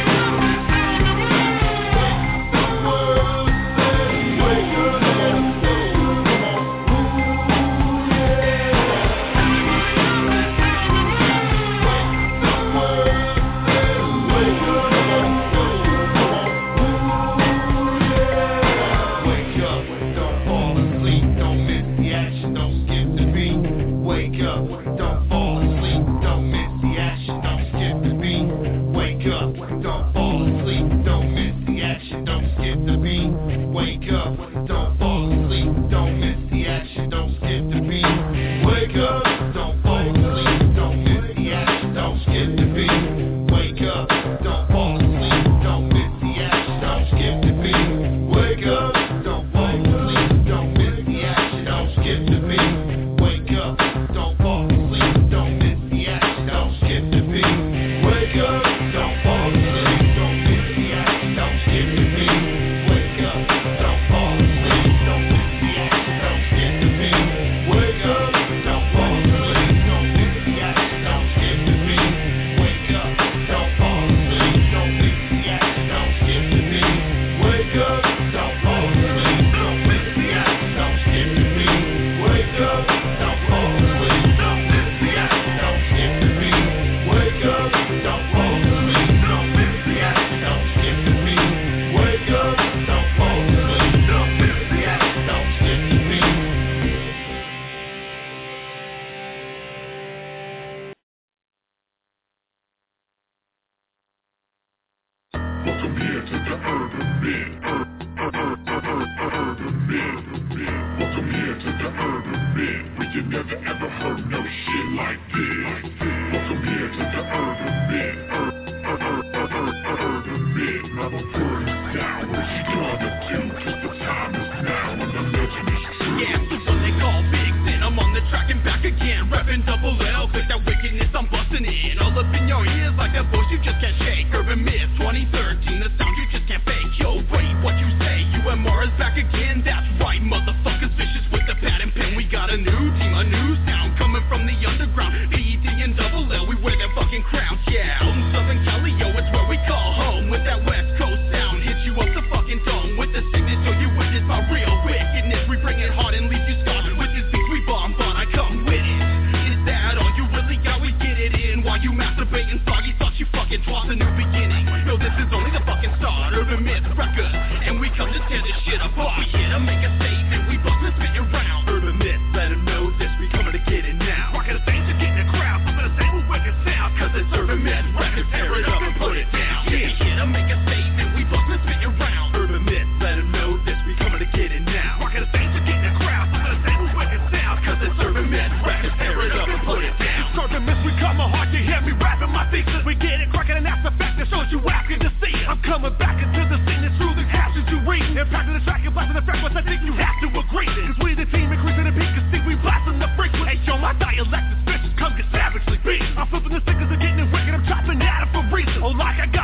Like I got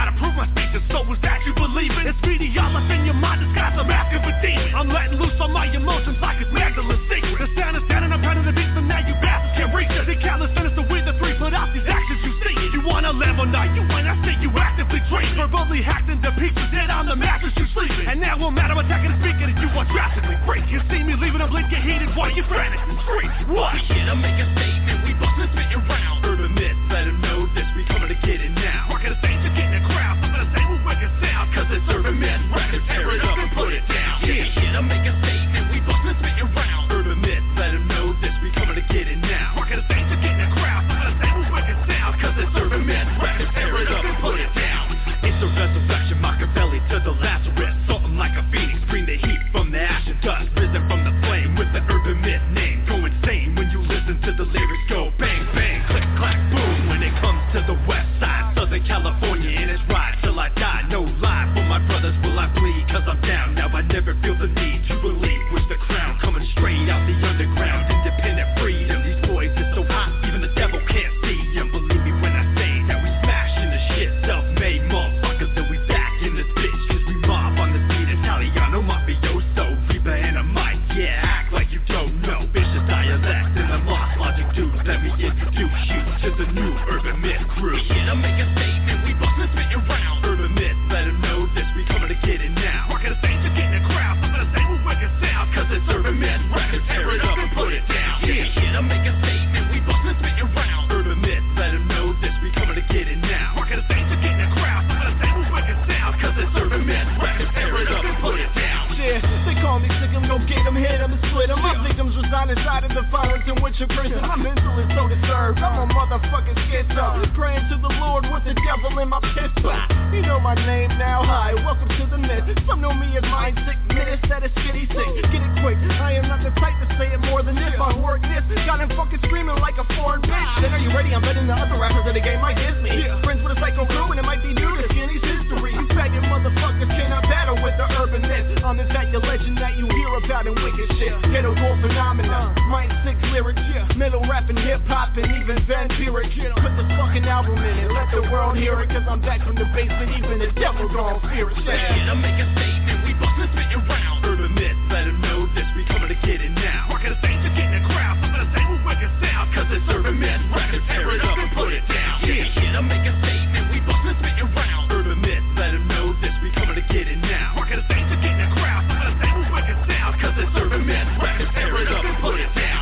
level, now you when I say you actively train. Verbally hacked into pieces, dead on the mattress you sleeping. And now won't matter attacking the speaker that you want drastically break. You see me leaving a blink, get heated while you frantically scream. What? We here to make a statement, we bustin' spittin' round. Urban myths, let them know this, we coming to get it now. Rockin' the stage, you're getting a crowd. I'm gonna say with wicked sound, cause it's urban myths, records, tear it up and put it down. Yeah, we here to make a statement, we bustin' spittin' round. Urban myths, let them know this, we coming to get it now. Rockin' the stage, you're getting a crowd. I'm gonna say with wicked sound, cause it's urban myths, records, tear it up and put it down. It's a resurrection, Machiavelli to the Lazarus. Something like a phoenix, bring the heat from the ash and dust. Risen from the flame with the urban myth name. Go insane when you listen to the lyrics go bang, bang, click, clack, boom. When it comes to the west side, Southern California, and it's ride till I die. No lie, for my brothers will I bleed, cause I'm down. Now I never feel the need to relinquish the crown. Coming straight out the underground, independent freedom. These boys is so hot, even the devil can't see them. Believe me when I say that we smashing the shit. Self-made motherfuckers, and we back in this bitch. Cause we mob on the beat, Italiano, mafioso, Reba and a mic. Yeah, act like you don't know. Vicious dialect and the lost logic dudes. Let me introduce you to the new urban myth crew. We here to make a statement, we bustin' spittin' round. Urban myths, let them know this, we coming to get it now. Rockin' the stage, you're getting a crowd. I'm gonna say with wicked sound, cause it's urban myths, records, tear it up and put it down. Yeah, we here to make a statement, we bustin' spittin' round. Urban myths, let them know this, we coming to get it now. Rockin' the stage, you're getting a crowd. I'm gonna say with wicked sound, cause it's urban myths, records, tear it up and put it down. Yeah, they call me sick, I'm gon' get them, hit them and split them. My victims reside inside of the violence in which you're prison. I'm mentally so disturbed, I'm a motherfucking schizo. Praying to the Lord with the devil in my pistol. You know my name now, hi, welcome to the myth. Some know me as mind sick, minutes that is shitty sick. Get it quick, I am not the type to say it more than this. I work this, got him fucking screaming like a foreign bitch. Then are you ready? I'm betting the other rappers of the game might diss me. Friends with a psycho crew and it might be new to Skinny's history. You faggot motherfuckers cannot battle with the urban myth. I'm this faggot legend that you hear about in wicked shit. Ghetto gore phenomena, mind sick lyrics, middle rap and hip hop and even vampiric. Put this fucking album in it, let the world hear it, cause I'm back from the basement, even the devil gon' fear it. We here to make a statement, we bustin' spittin' round. Urban myths, let them know this, we coming to get it now. Rockin' the stage, you're getting a crowd. I'm gonna say with wicked sound, cause it's urban myths, records, tear it up and put it down. Yeah, we here to make a statement, we bustin' spittin' round. Urban myths, let them know this, we coming to get it now. Rockin' the stage, you're getting a crowd. I'm gonna say with wicked sound, cause it's urban myths, records, tear it up and put it down.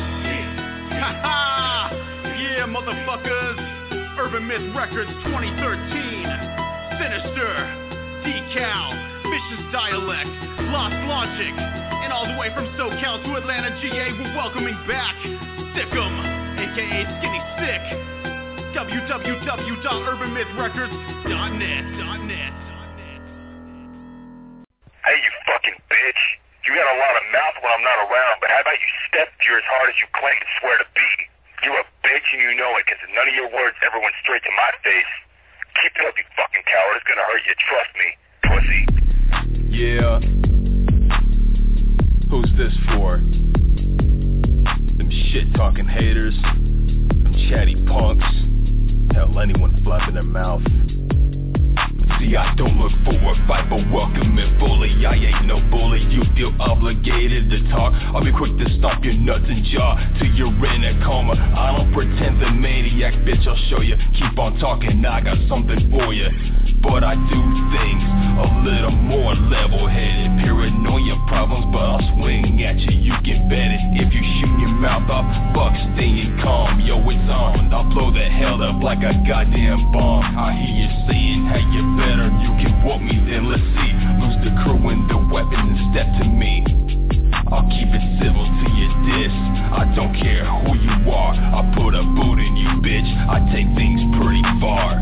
Yeah, motherfuckers. Urban Myth Records 2013. Sinister, Decal, Vicious Dialect, Lost Logic, and all the way from SoCal to Atlanta, GA, we're welcoming back Sick'em, aka Skinny Sick. www.urbanmythrecords.net. Hey, you fucking bitch. You got a lot of mouth when I'm not around, but how about you step to you as hard as you claim and swear to be? You're a bitch and you know it, because none of your words ever went straight to my face. Keep it up, you fucking coward. It's gonna hurt you, trust me, pussy. Yeah. Who's this for? Them shit-talking haters? Them chatty punks? Hell, anyone flapping their mouth. See, I don't look for a fight, but welcome it fully. I ain't no bully, you feel obligated to talk. I'll be quick to stomp your nuts and jaw till you're in a coma. I don't pretend the maniac, bitch, I'll show you. Keep on talking, I got something for you. But I do things a little more level-headed. Paranoia problems, but I'll swing at you, you can bet it. If you shoot your mouth off, fuck staying calm. Yo, it's on, I'll blow the hell up like a goddamn bomb. I hear you saying how you better, you can whoop me, then let's see. Lose the crew and the weapons and step to me. I'll keep it civil to your diss. I don't care who you are, I'll put a boot in you, bitch. I take things pretty far.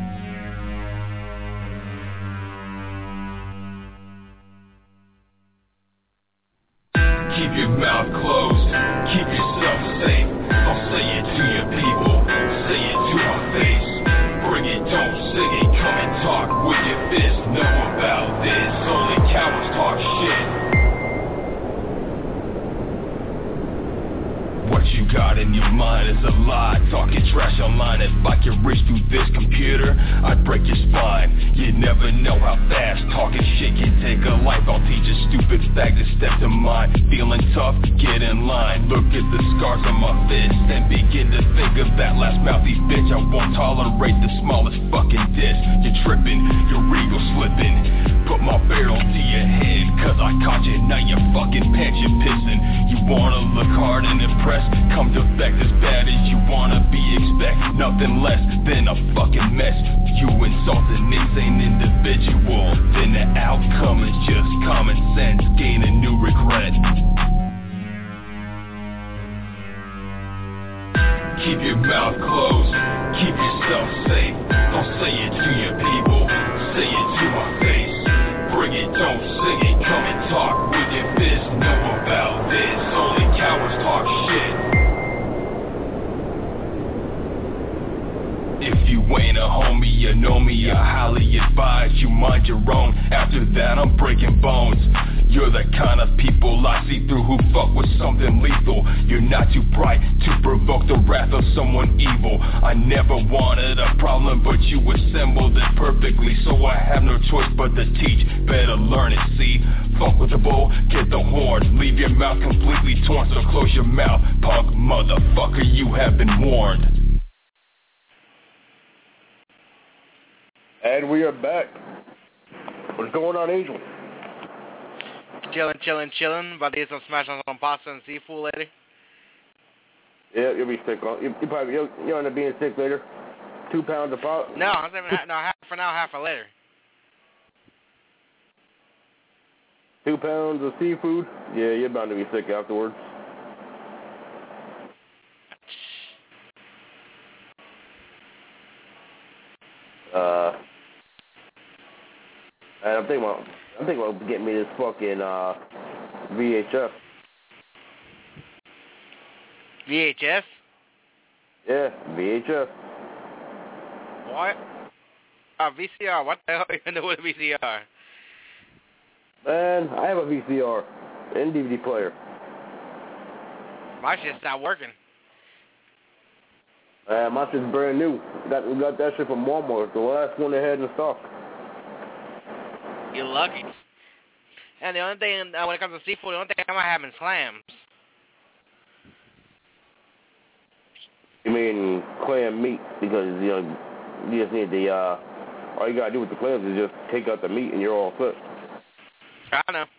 Keep your mouth closed, keep yourself safe. Don't say it to your people, say it to my face. Bring it, don't sing it, come and talk with your fist. Know about this, only cowards talk shit. What you got inside and your mind is a lie. Talking trash online, if I can reach through this computer, I'd break your spine. You never know how fast talking shit can take a life. I'll teach a stupid fact to step to mine. Feeling tough, get in line. Look at the scars on my fist and begin to think of that last mouthy bitch. I won't tolerate the smallest fucking diss. You're tripping, your ego slipping. Put my barrel to your head, cause I caught you, now your fucking pants you're pissing. You wanna look hard and impress, come defect as bad as you wanna be, expect nothing less than a fucking mess. You insult an insane individual, then the outcome is just common sense, gain a new regret. Keep your mouth closed, keep yourself safe. Don't say it to your people, say it to my face. Bring it, don't sing it, come and talk with your fist. Know about this, only cowards talk shit. If you ain't a homie, you know me, I highly advise you mind your own. After that, I'm breaking bones. You're the kind of people I see through who fuck with something lethal. You're not too bright to provoke the wrath of someone evil. I never wanted a problem, but you assembled it perfectly. So I have no choice but to teach, better learn it, see? Fuck with the bull, get the horn. Leave your mouth completely torn, so close your mouth. Punk motherfucker, you have been warned. And we are back. What's going on, Angel? Chilling. About to get some smash on some pasta and seafood later. Yeah, you'll be sick. You'll end up being sick later. 2 pounds of pasta. No, I'm saying half for now, half for later. 2 pounds of seafood. Yeah, you're bound to be sick afterwards. And I'm thinking about getting me this fucking VHS. VHS? Yeah, VHS. What? VCR. What the hell are you gonna do with a VCR? Man, I have a VCR and DVD player. My shit's not working. My shit's brand new. We got that shit from Walmart, the last one they had in stock. You're lucky. And the only thing, when it comes to seafood, the only thing I might have is clams. You mean clam meat? Because, you just need the, all you gotta do with the clams is just take out the meat and you're all set. I know.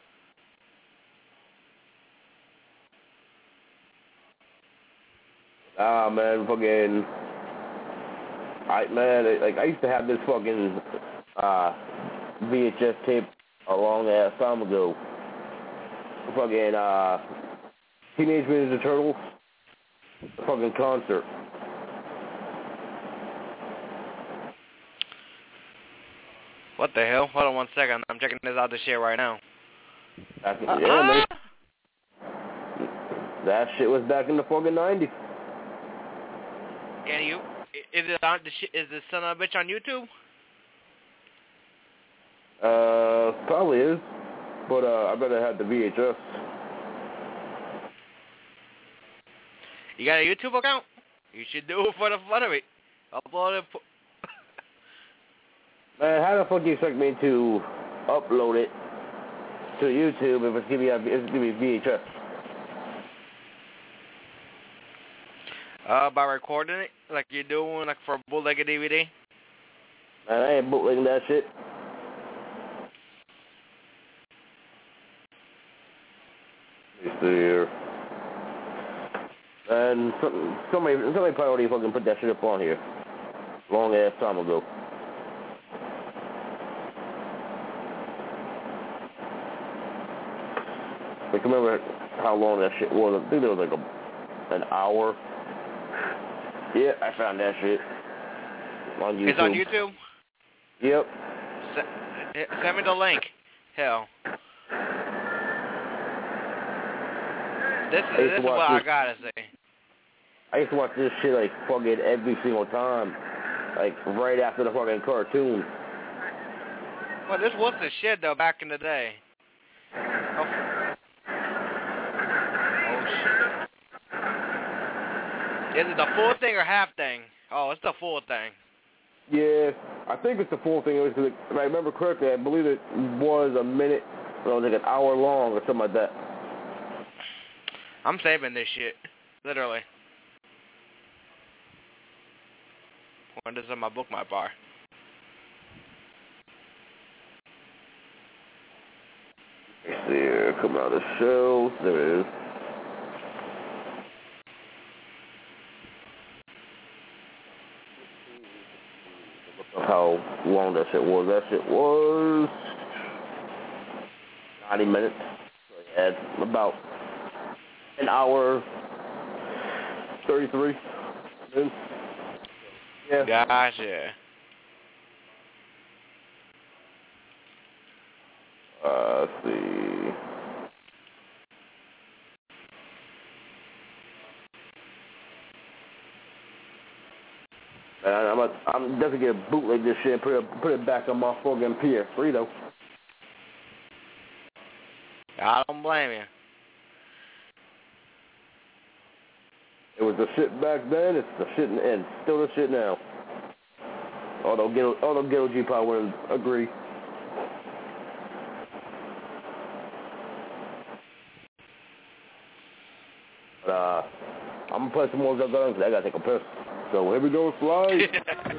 Man, fucking, I used to have this fucking, VHS tape a long ass time ago. Fucking Teenage Mutant Ninja Turtles fucking concert. What the hell? Hold on 1 second. I'm checking this out, the shit right now. Man. That shit was back in the fucking 90s. Yeah, is this son of a bitch on YouTube? Probably is, but I better have the VHS. You got a YouTube account? You should do it for the fun of it. Upload it. Man, how the fuck do you expect me to upload it to YouTube if it's gonna be VHS? By recording it, like you're doing, like for a bootleg DVD? Man, I ain't bootlegging that shit. Let me see here. And somebody probably already fucking put that shit up on here. Long ass time ago. I can remember how long that shit was. I think it was like an hour. Yeah, I found that shit on YouTube. It's on YouTube? Yep. Send me the link. Hell. This is what I gotta say. I used to watch this shit like fucking every single time. Like right after the fucking cartoon. Well, this was the shit though back in the day. Oh shit. Is it the full thing or half thing? Oh, it's the full thing. Yeah, I think it's the full thing. If I remember correctly, I believe it was a minute, or like an hour long or something like that. I'm saving this shit. Literally. When does it on my bookmark bar? Let's see here. Coming out of the shelves. There it is. How long that shit was. That shit was 90 minutes. So it had about an hour 33 minutes. Yeah. Gotcha. Let's see. I'm definitely gonna bootleg this shit and put it back on my fucking PS3 though. I don't blame you. It was the shit back then. It's the shit and still the shit now. Although Ghetto G probably wouldn't agree. But, I'm gonna play some more Zelda because I gotta take a piss. So here we go, Fly.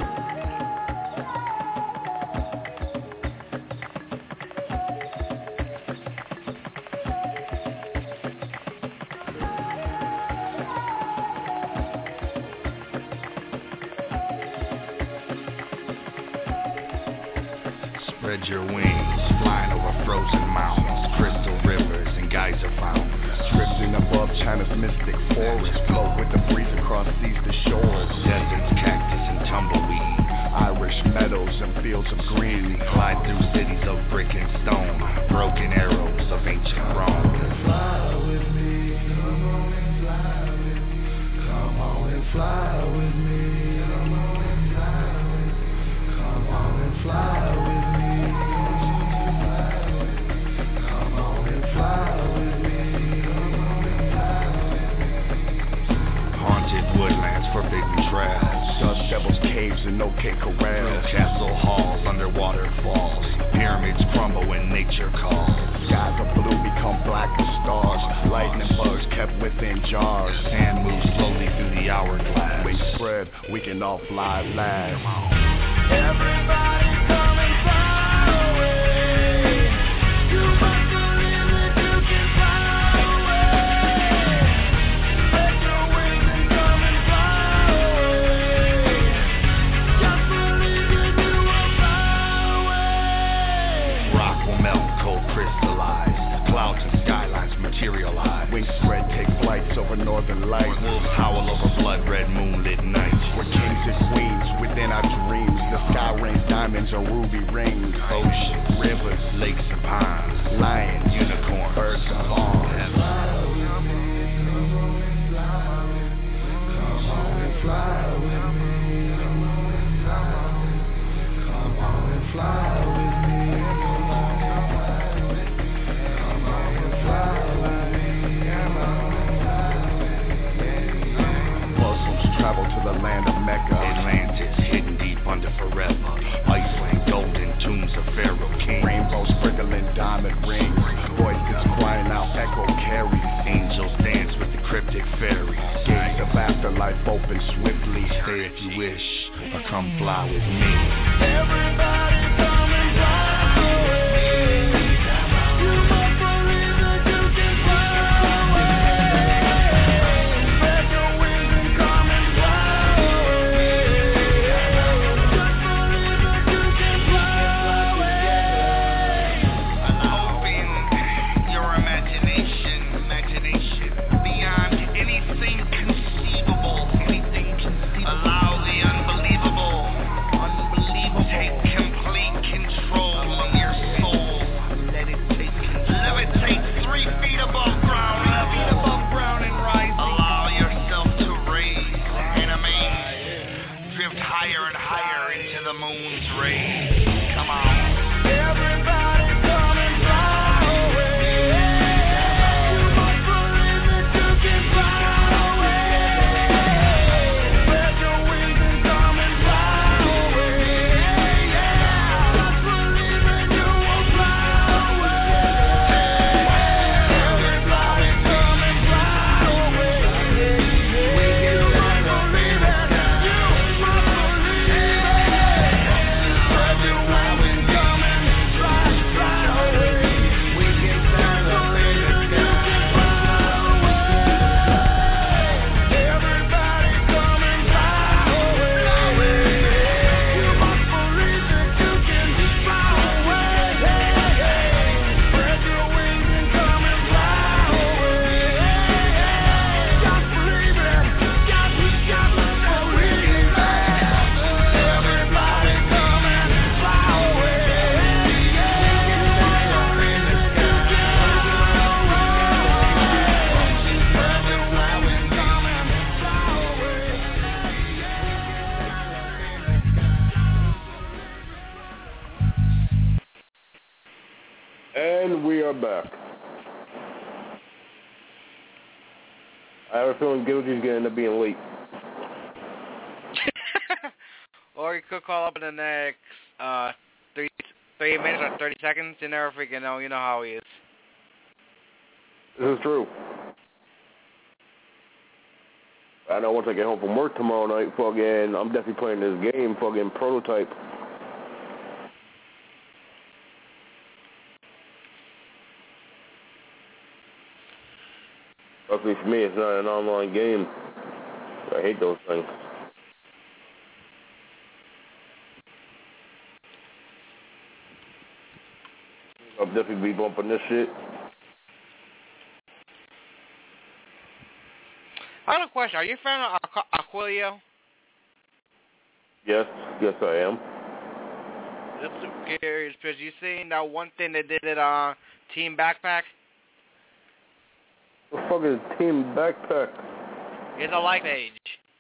Spread your wings, flying over frozen mountains, crystal rivers and geyser fountains. Drifting above China's mystic forest, float with the breeze across seas to shores. Deserts, cactus, and tumbleweed. Irish meadows and fields of green. Glide through cities of brick and stone, broken arrows of ancient Rome. Fly with me, come on and fly with me. Come on and fly with me. Come on and fly with me. Come on and fly with me. Haunted woodlands, forbidden trails. Dust devils, caves, and OK corrals. Castle halls, underwater falls. Pyramids crumble when nature calls. Skies of blue become black with stars. Lightning bugs kept within jars. Sand moves slowly through the hourglass. Wings spread, we can all fly at last. Everybody come and fly away. You must believe that you can fly away. Spread your wings and come and fly away. Just believe that you will fly away. Rock will melt, cold crystallize. Clouds and skylines materialize. Wings spread, take flights over northern lights. Wolves howl over blood-red moonlit nights. We're kings and queens within our dreams. The sky rains diamonds or ruby rings. Oceans, rivers, lakes and ponds. Lions, unicorns, birds and fawns. Fly with me. Come on and fly with me. Come on and fly with me. Muslims travel to the land of Mecca. Atlantis, hidden deep under forever. Iceland, golden tombs of Pharaoh King. Rainbows sprinkling diamond rings. Voices crying out, echo carries. Angels dance with the cryptic fairies. Gates of afterlife open swiftly. Stay if you wish, or come fly with me. Everybody come and fly away. You must believe that you can fly away. Spread your wings and come and fly away. Just believe that you can fly away. Open your imagination beyond anything conceivable. Allow the unbelievable. Take complete control on your soul. Let it levitate 3 feet above ground and rise. Allow yourself to raise and amaze. Drift higher and higher into the moon's rays. Come on. Everybody come and fly away. You must believe that you can fly away. are back. I have a feeling Guilty's going to end up being late. Or you could call up in the next 3 minutes or 30 seconds. You never freaking know. You know how he is. This is true. I know once I get home from work tomorrow night, fucking, I'm definitely playing this game, fucking Prototype. Luckily for me, it's not an online game. I hate those things. I'll definitely be bumping this shit. I have a question. Are you a fan of Aquilio? Yes, I am. Just curious, because you seen that one thing they did at Team Backpack? What the fuck is Team Backpack? It's a life age.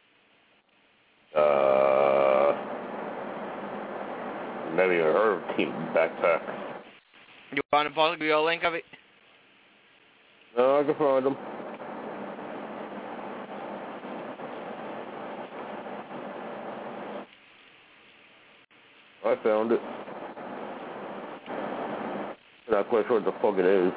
Never even heard of Team Backpack. You want to post me a link of it? No, I can find them. I found it. I'm not quite sure what the fuck it is.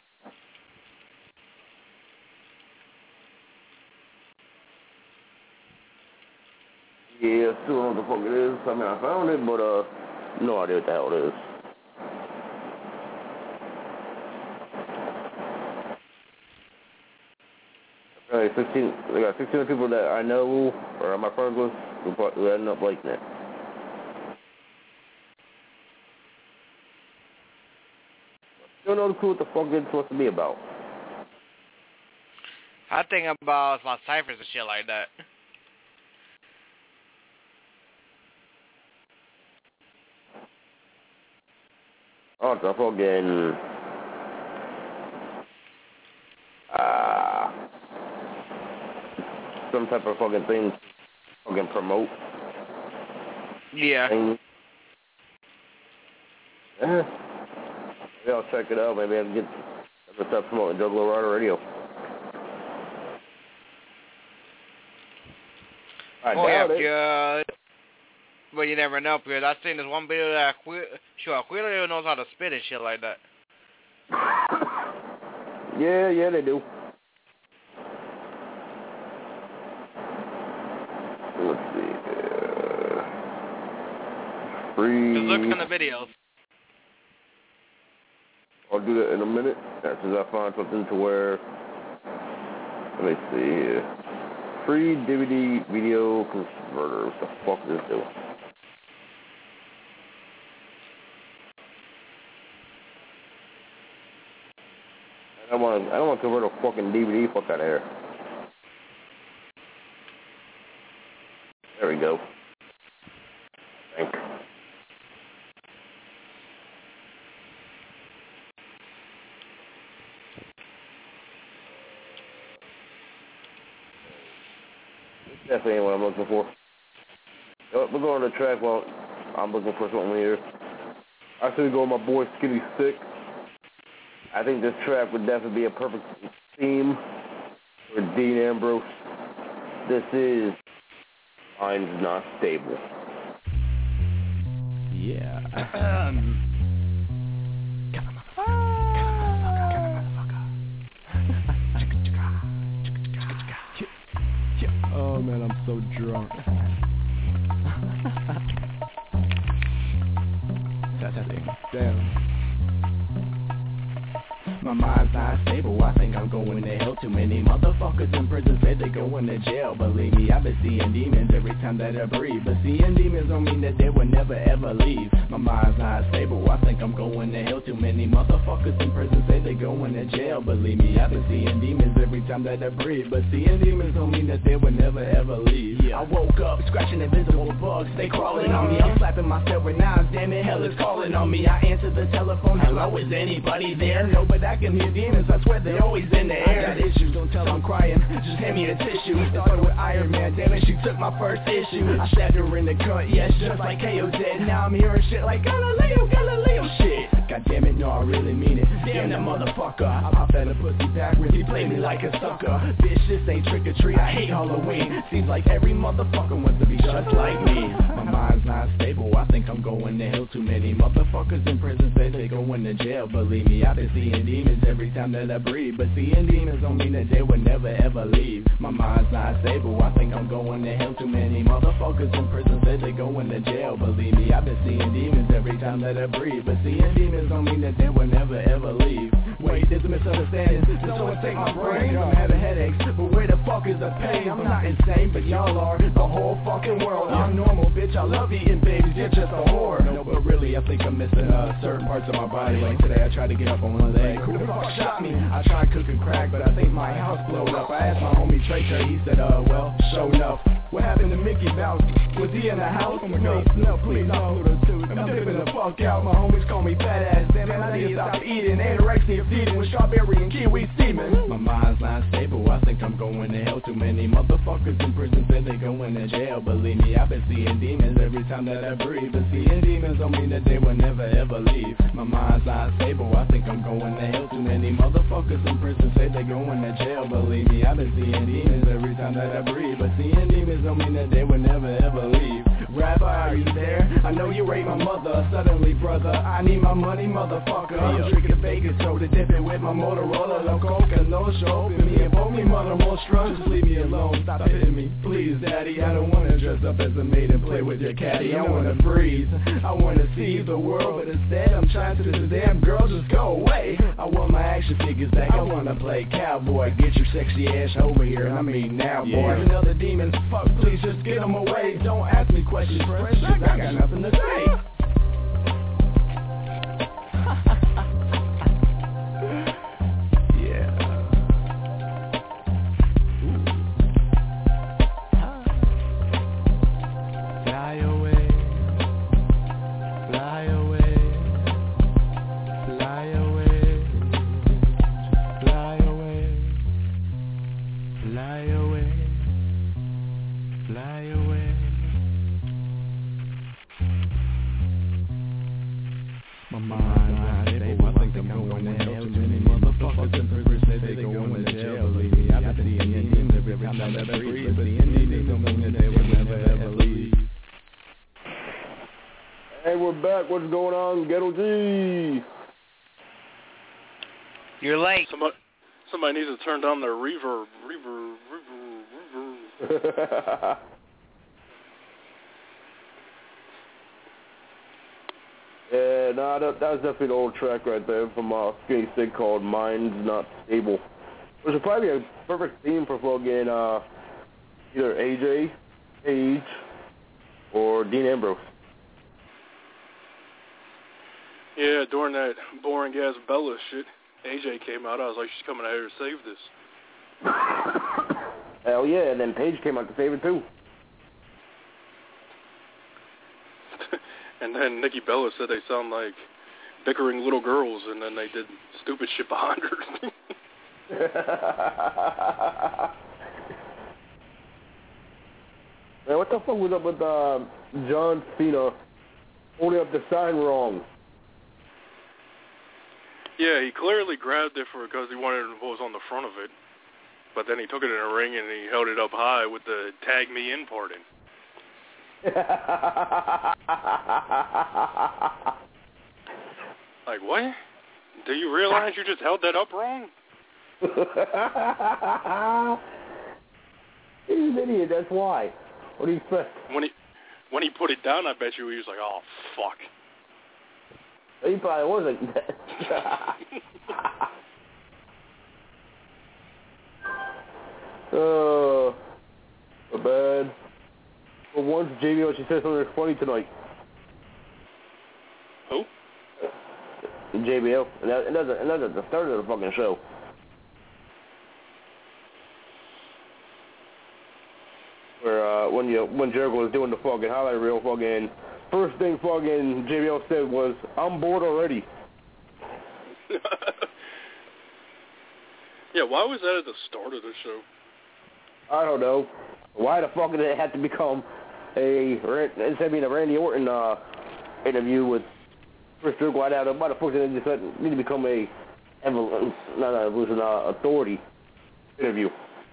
Yeah, still don't know what the fuck it is. I mean, I found it, but no idea what the hell it is. Apparently, they got 16 people that I know or I'm my friends with who ended up liking it. Don't know what the fuck it's supposed to be about. I think about ciphers and shit like that. Oh, it's a fucking some type of fucking thing fucking promote. Yeah. Thing. Yeah. Maybe I'll check it out. Maybe I can start promoting Juggalo Rider Radio. I doubt it. But you never know, because I've seen this one video that Aquilio knows how to spit and shit like that. Yeah, they do. Let's see. Free. Just look in the videos. I'll do that in a minute. As soon as I find something to where. Let me see here. Free DVD video converter. What the fuck is this doing? I don't want to convert a fucking DVD. Fuck out of here. There we go. Thanks. Definitely ain't what I'm looking for. We're going to the track while I'm looking for something here. I should go with my boy Skinny Stick. I think this track would definitely be a perfect theme for Dean Ambrose. This is Mine's Not Stable. Yeah. Oh man, I'm so drunk. Damn. My mind's not stable, I think I'm going to hell. Too many motherfuckers in prison say they going to jail. Believe me, I've been seeing demons every time that I breathe. But seeing demons don't mean that they will never ever leave. My mind's not stable, I think I'm going to hell. Too many motherfuckers in prison say they going to jail. Believe me, I've been seeing demons every time that I breathe. But seeing demons don't mean that they will never ever leave. I woke up scratching invisible bugs, they crawling on me. I'm slapping myself with knives, damn it, hell is calling on me. I answer the telephone, hello, is anybody there? No, but I can hear demons, I swear they're always in the air. I got issues, don't tell I'm crying, just hand me a tissue. Started with Iron Man, damn it, she took my first issue. I stabbed her in the cut, yes, just like KO did. Now I'm hearing shit like Galileo shit. God damn it, no, I really mean it. Damn that motherfucker, I popped out a pussy backwards, he played me like a sucker. Bitch, this ain't trick or treat, I hate Halloween. Seems like every motherfucker wants to be just like me. My mind's not stable, I think I'm going to hell. Too many motherfuckers in prison say they going to jail. Believe me, I've been seeing demons every time that I breathe. But seeing demons don't mean that they will never ever leave. My mind's not stable, I think I'm going to hell. Too many motherfuckers in prison say they going to jail. Believe me, I've been seeing demons every time that I breathe. But seeing demons don't mean that they will never ever leave. Wait, there's a misunderstanding. Did someone take my brain? I'm having headaches, but where the fuck is the pain? I'm not insane, but y'all are the whole fucking world. I'm normal, bitch, I love eating babies, you're just a whore. No, but really, I think I'm missing certain parts of my body. Like today, I tried to get up on one leg. Who the fuck shot me? I tried cooking crack, but I think my house blew up. I asked my homie Trey, he said, well, show enough. What happened to Mickey Mouse? Was he in the house? No, please, not Pluto too. I'm flipping the fuck out. My homies call me fat ass. Damn, I need to stop eating anorexia feeding with strawberry and kiwi semen. My mind's not stable. I think I'm going to hell. Too many motherfuckers in prison say they going to jail. Believe me, I've been seeing demons every time that I breathe. But seeing demons don't mean that they will never ever leave. My mind's not stable. I think I'm going to hell. Too many motherfuckers in prison say they going to jail. Believe me, I've been seeing demons every time that I breathe. But seeing demons don't mean that they will never ever leave. Rabbi, are you there? I know you raped my mother. Suddenly, brother, I need my money, motherfucker. I'm drinking bacon soda, dipping with my Motorola. La Coca, no show. Open me and pull me, mother, monstrous. Just leave me alone, stop hitting me, please, daddy. I don't want to dress up as a maid and play with your caddy. I want to freeze, I want to see the world, but instead I'm trying to this damn girl just go away. I want my action figures back, I want to play cowboy. Get your sexy ass over here, I mean now, boy. Another demon, fuck, please just get them away. Don't ask me questions, friends, I got nothing to say. Hey, we're back. What's going on, Ghetto G? You're late. Somebody needs to turn down their reverb. Yeah, nah, that was definitely an old track right there from Skinny Stick called Mind's Not Stable. Which would probably be a perfect theme for fucking either AJ, Paige, or Dean Ambrose. Yeah, during that boring ass Bella shit, AJ came out. I was like, she's coming out here to save this. Hell yeah, and then Paige came out to save it too. And then Nikki Bella said they sound like bickering little girls, and then they did stupid shit behind her. Man, what the fuck was up with John Cena holding up the sign wrong? Yeah, he clearly grabbed it because he wanted what was on the front of it. But then he took it in a ring and he held it up high with the tag me in part in. Like, what? Do you realize you just held that up wrong? He's an idiot, that's why. What do you expect? When he put it down, I bet you he was like, oh, fuck. He probably wasn't. Oh, bad. For once, JBL, she said something funny tonight. Who? JBL. And that's at the start of the fucking show. Where when Jericho was doing the fucking highlight reel, fucking first thing fucking JBL said was, "I'm bored already." Yeah, why was that at the start of the show? I don't know. Why the fuck did it have to become instead of being a Randy Orton interview with Chris Jericho out there, motherfucker, they just need to become authority interview.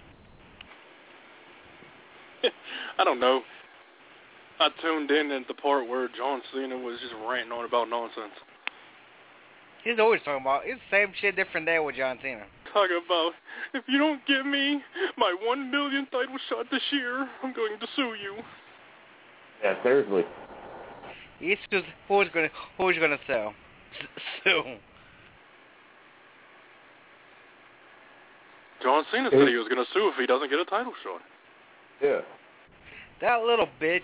I don't know. I tuned in at the part where John Cena was just ranting on about nonsense. He's always talking about, it's the same shit, different day with John Cena. Talking about, if you don't give me my 1 millionth title shot this year, I'm going to sue you. Yeah, seriously. He's just, who's gonna sue? Sue. John Cena said he was going to sue if he doesn't get a title shot. Yeah. That little bitch.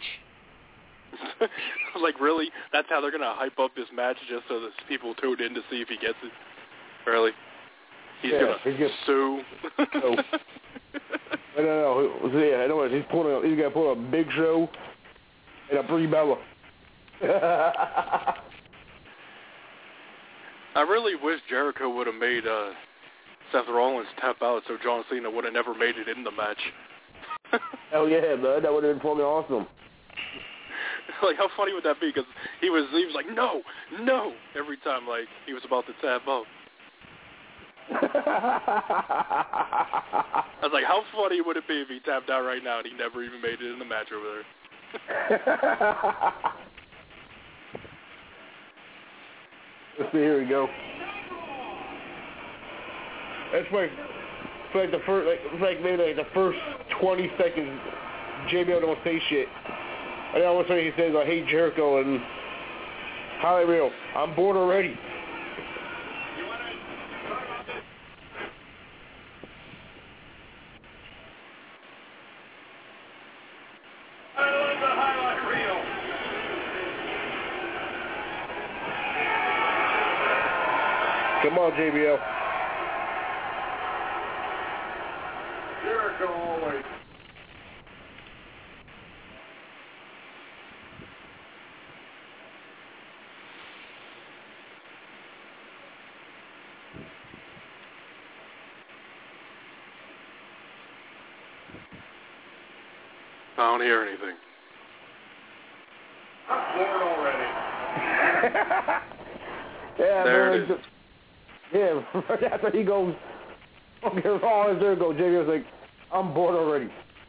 Like, really? That's how they're going to hype up this match just so that people tune in to see if he gets it? Really? He's going to sue? No. No. Yeah, I know. He's going to pull a Big Show and a Brie Bella. I really wish Jericho would have made Seth Rollins tap out so John Cena would have never made it in the match. Hell yeah, man. That would have been fucking awesome. Like, how funny would that be? Because he was like, no, every time, like, he was about to tap out. I was like, how funny would it be if he tapped out right now and he never even made it in the match over there? Let's see, here we go. That's like the first, maybe the first 20 seconds, JBL don't say shit. And then all of a sudden he says, I hate Jericho, and highly real. I'm bored already. Come on, JBL. Jericho always. I don't hear anything. I'm bored already. Yeah, there man, it is. Yeah, right after he goes, fucking Raw, there you go. JBL's like, I'm bored already.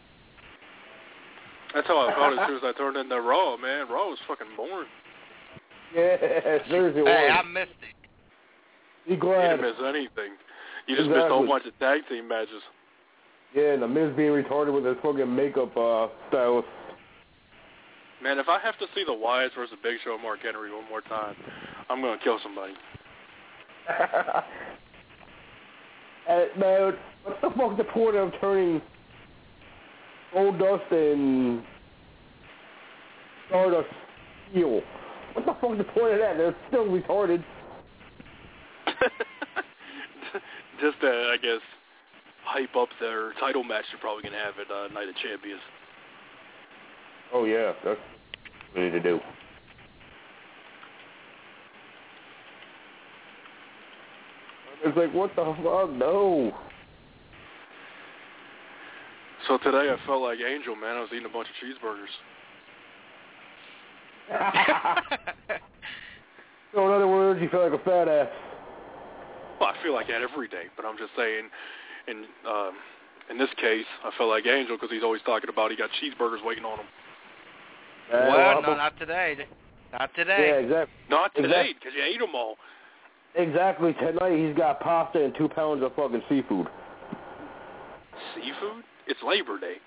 That's how I felt as soon as I turned into Raw, man. Raw was fucking boring. Yeah, seriously. Hey, I missed it. You glad? You didn't miss anything. You just missed a whole bunch of tag team matches. Yeah, and the Miz being retarded with his fucking makeup stylist. Man, if I have to see the Wyatts versus Big Show and Mark Henry one more time, I'm going to kill somebody. Man, what the fuck is the point of turning Goldust and Stardust heel? What the fuck is the point of that? They're still retarded. Just to, I guess, hype up their title match they're probably going to have at Night of Champions. Oh, yeah. That's what we need to do. It's like, what the fuck? No. So today I felt like Angel, man. I was eating a bunch of cheeseburgers. So in other words, you feel like a fat ass. Well, I feel like that every day, but I'm just saying, in this case, I felt like Angel because he's always talking about he got cheeseburgers waiting on him. Well, no, not today. Not today. Yeah, exactly. Not today, because you ate them all. Exactly. Tonight he's got pasta and 2 pounds of fucking seafood. Seafood? It's Labor Day.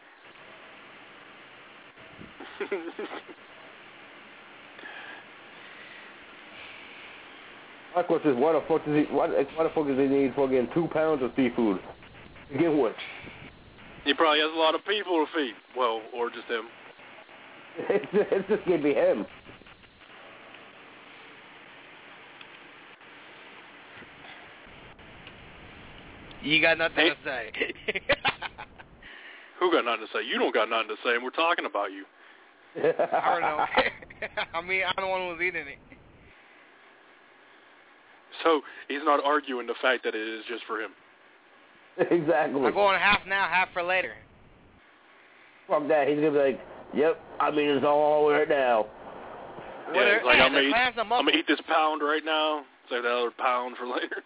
My question is, why the fuck does he need fucking 2 pounds of seafood to begin with? He probably has a lot of people to feed. Well, or just him. It's just gonna be him. You got nothing to say. Who got nothing to say? You don't got nothing to say, and we're talking about you. I don't know. I mean, I'm the one who's eating it. So he's not arguing the fact that it is just for him. Exactly. I'm going half now, half for later. Fuck that. He's gonna be like, yep, I mean, it's all right now. Yeah, like I'm clams are muscles. gonna eat this pound right now. Save that other pound for later.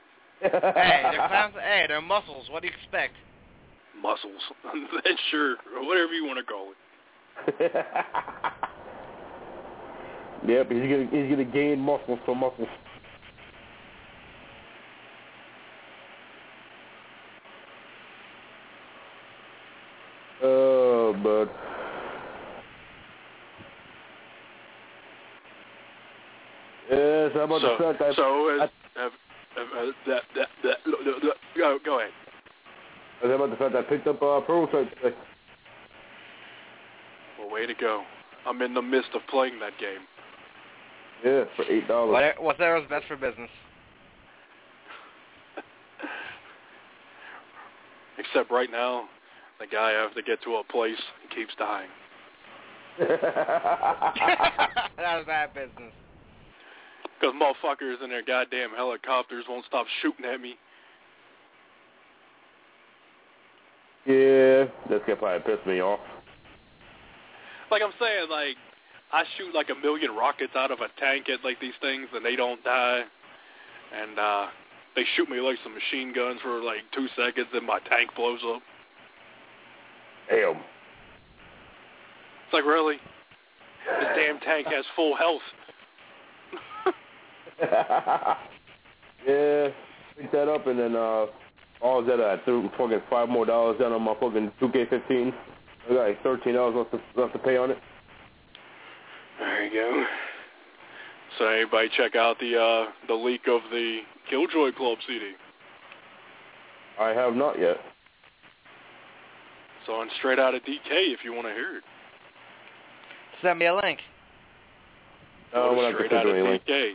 They're muscles. What do you expect? Muscles. Then sure, or whatever you want to call it. Yep, he's gonna gain muscles for muscles. Oh, bud. Yes, I'm about to start that. Go ahead. I was about the fact I picked up prototype today. Well, way to go. I'm in the midst of playing that game. Yeah, for $8. Whatever's best for business. Except right now, the guy I have to get to a place and keeps dying. That was bad business. Because motherfuckers in their goddamn helicopters won't stop shooting at me. Yeah, that's gonna probably piss me off. Like I'm saying, like, I shoot like 1,000,000 rockets out of a tank at like these things and they don't die. And they shoot me like some machine guns for like 2 seconds and my tank blows up. Damn. It's like, really? This damn tank has full health. Yeah, pick that up and then all of that I threw fucking $5 more down on my fucking 2K15. I got like $13 left to pay on it. There you go. So anybody check out the leak of the Killjoy Club CD? I have not yet. So on Straight Outta DK if you want to hear it. Send me a link. No, I'm not Straight Outta DK.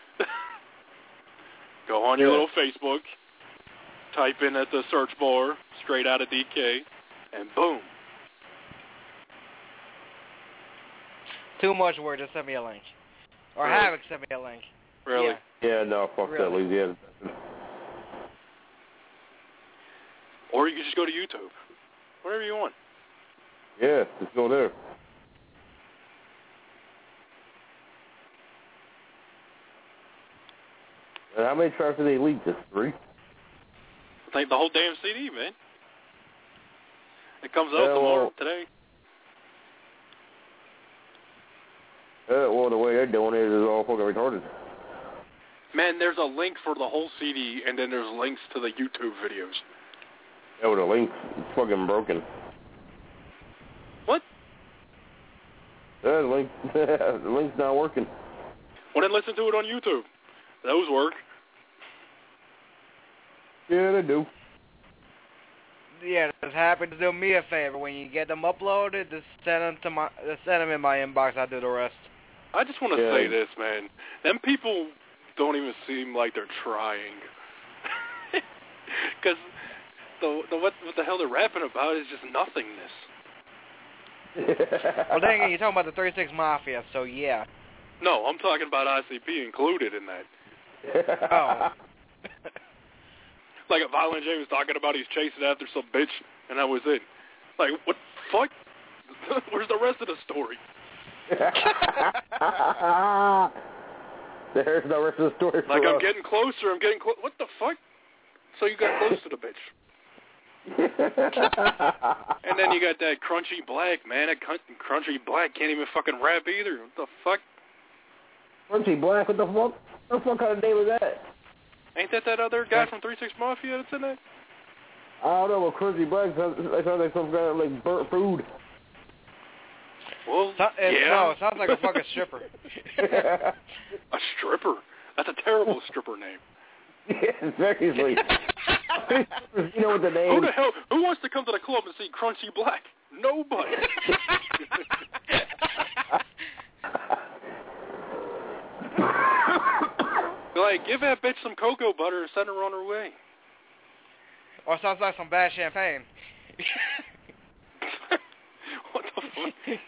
Go on your little Facebook, type in at the search bar, Straight Outta DK, and boom. Too much word, just send me a link. Or Really? Havoc send me a link. Really? Yeah, no, fuck that, Really? lazy ass. Or you can just go to YouTube. Whatever you want. Yeah, just go there. And how many tracks did they leak? Just 3? Like the whole damn CD, man. It comes out tomorrow, today. Well, the way they're doing it is all fucking retarded. Man, there's a link for the whole CD, and then there's links to the YouTube videos. Yeah, with the link, it's fucking broken. What? Yeah, the link's not working. Well, then listen to it on YouTube. Those work. Yeah, they do. Yeah, just happen to do me a favor. When you get them uploaded, just send them in my inbox. I'll do the rest. I just want to say this, man. Them people don't even seem like they're trying. Because what the hell they're rapping about is just nothingness. Well, dang it, you're talking about the 36 Mafia, so yeah. No, I'm talking about ICP included in that. Oh. Like a Violent J was talking about he's chasing after some bitch, and that was it. Like, what the fuck? Where's the rest of the story? There's the rest of the story for Like, us. I'm getting closer, what the fuck? So you got close to the bitch. And then you got that Crunchy Black, man. That Crunchy Black can't even fucking rap either. What the fuck? Crunchy Black? What the fuck? What the fuck kind of name is that? Ain't that other guy from 36 Mafia that's in that? I don't know, but Crunchy Black sounds like some kind of like burnt food. Well, No, it sounds like a fucking stripper. A stripper? That's a terrible stripper name. Yeah, seriously. You know what the name? Who the hell? Who wants to come to the club and see Crunchy Black? Nobody. Like, give that bitch some cocoa butter and send her on her way. Or it sounds like some bad champagne. What the fuck?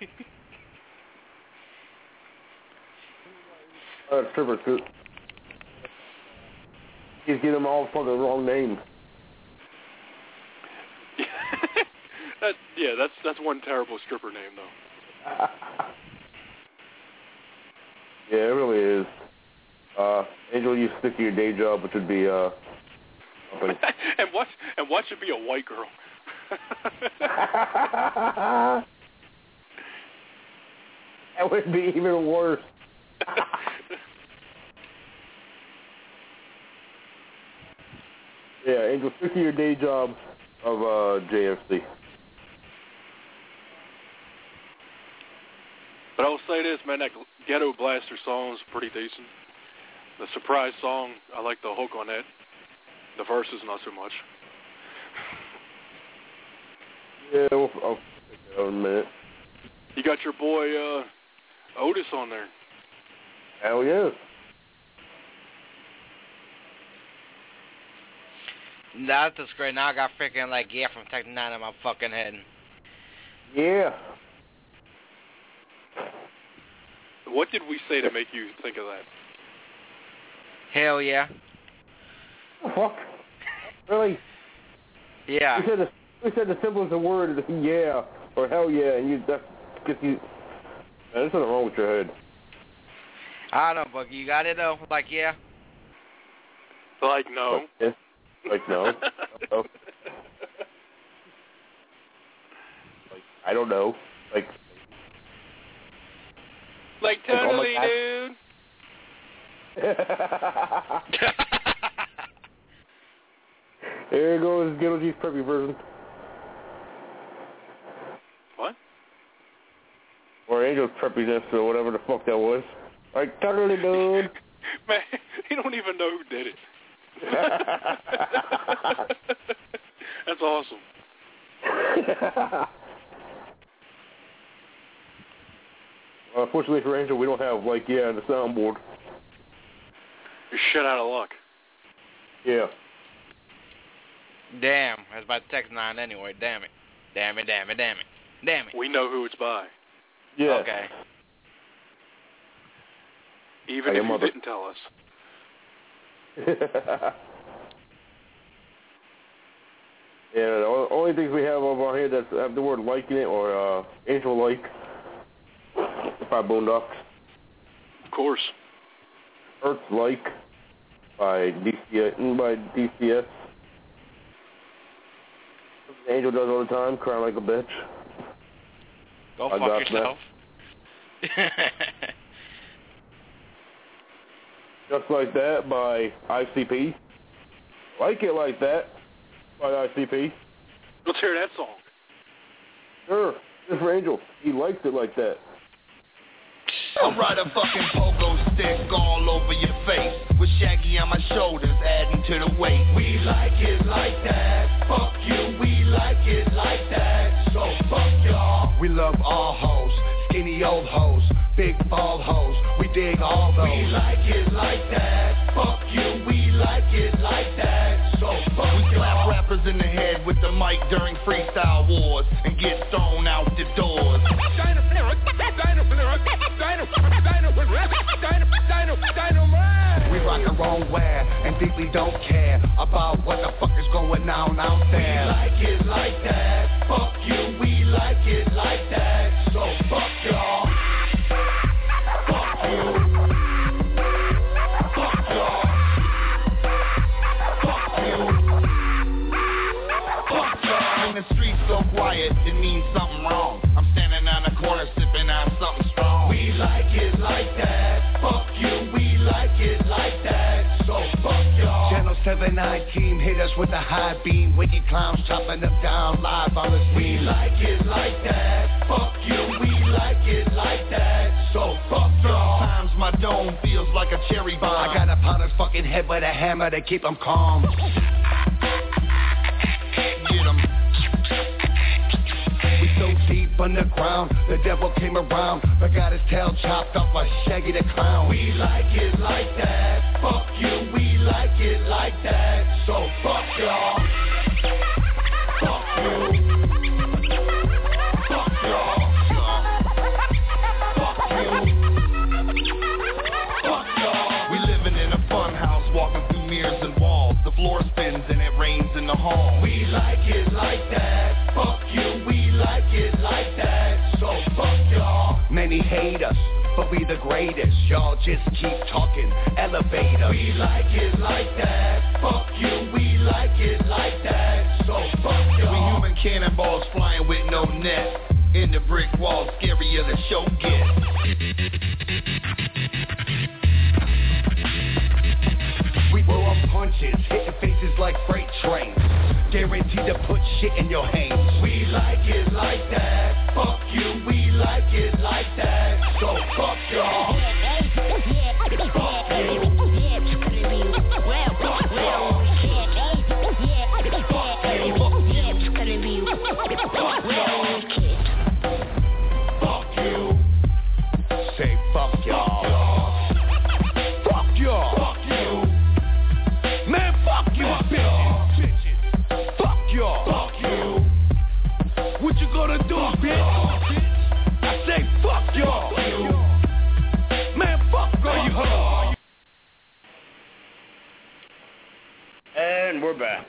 Stripper suit. He's getting them all fucking wrong names. That's one terrible stripper name though. Yeah, it really is. Angel, you stick to your day job, which would be company. and what should be a white girl? That would be even worse. Yeah, Angel, stick to your day job of JFC. But I'll say this, man, that Ghetto Blaster song is pretty decent. The surprise song, I like the hook on that. The verses, not so much. Yeah, I'll take that out in a minute. You got your boy Otis on there. Hell yeah. That's just great. Now I got freaking like yeah from Tech 9 in my fucking head. Yeah. What did we say to make you think of that? Hell yeah. Fuck. Really? Yeah. We said the simplest word, yeah, or hell yeah, and that gets you. Man, there's something wrong with your head. I don't know, but you got it though. Like yeah. Like no. Yeah. Like no. No. Like I don't know. Like totally, dude. There goes Ghetto G's preppy version. What? Or Angel's preppiness or whatever the fuck that was. Like, totally, dude. Man, he don't even know who did it. That's awesome. Unfortunately for Angel, we don't have, like, yeah, the soundboard. You're shit out of luck. Yeah. Damn, that's by Tech 9 anyway. Damn it. Damn it, damn it, damn it. Damn it. We know who it's by. Yeah. Okay. Even if you didn't tell us. Yeah, the only things we have over here that have the word like in it or Angel like by Boondocks. Of course. Earth like by DCS. Angel does all the time, crying like a bitch. Go fuck yourself. Just Like That by ICP. Like It Like That by ICP. Let's hear that song. Sure. Just for Angel. He likes it like that. I'll ride a fucking pogo stick all over your face, with Shaggy on my shoulders, adding to the weight. We like it like that. Fuck you. We like it like that. So fuck y'all. We love all hoes, skinny old hoes, big bald hoes. We dig all those. We like it like that. Fuck you. We like it like that. So fuck we slap rappers in the head with the mic during freestyle wars and get thrown out the doors. We rock our own wear and deeply don't care about what the fuck is going on out there. We like it like that. Fuck you. We like it like that. So fuck y'all. Fuck you. Fuck y'all. Fuck you. Fuck y'all. When the streets go quiet, it means something wrong. I'm standing on the corner sipping on something strong. We like it like that. Fuck you. We like it like that. So fuck y'all. Channel 79 team hit us with a high beam. Wicked clowns chopping them down live on the screen. We like it like that. Fuck you. We like it like that. So fuck y'all. Sometimes my dome feels like a cherry bomb. I got a powder's fucking head with a hammer to keep him calm. Get him. So deep underground, the devil came around, but got his tail chopped off by Shaggy the Clown. We like it like that. Fuck you. We like it like that. So fuck y'all. Fuck you. Fuck y'all. Fuck you. Fuck y'all. We living in a fun house, walking through mirrors and walls. The floor spins and it rains in the hall. We like it like that. Fuck you. We like it like that. So fuck y'all. Many hate us, but we the greatest. Y'all just keep talking, elevator. We like it like that. Fuck you, we like it like that. So fuck y'all. We human cannonballs flying with no net. In the brick wall, scarier the show gets. We throw up punches, hitting faces like freight trains. Guaranteed to put shit in your hands. We like it like that. Fuck you, we like it like that. So fuck y'all. Fuck you. Fuck you. Fuck y'all. Fuck you. Say fuck y'all. Fuck y'all. Fuck you. Man, fuck you, bitches. Fuck y'all. Fuck you. What you gonna do, bitch? I say fuck y'all. Man, fuck all you hoes. And we're back.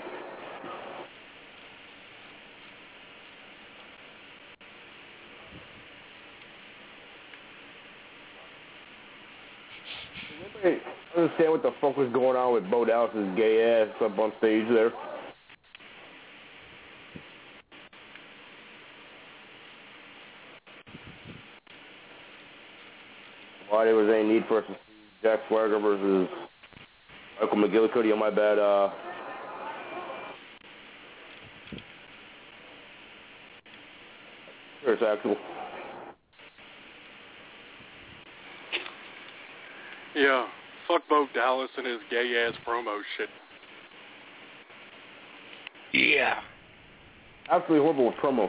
Anybody understand what the fuck was going on with Bo Dallas's gay ass up on stage there? Why there was any need for us to see Jack Swagger versus Michael McGillicuddy on my bad, Chris Axel. Yeah, fuck Bo Dallas and his gay-ass promo shit. Yeah. Absolutely horrible with promo.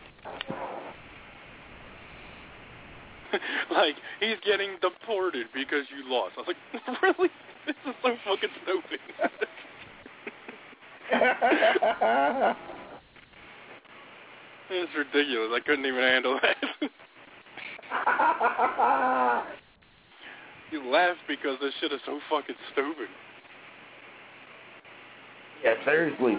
Like, he's getting deported because you lost. I was like, really? This is so fucking stupid. It's ridiculous. I couldn't even handle that. You laugh because this shit is so fucking stupid. Yeah, seriously.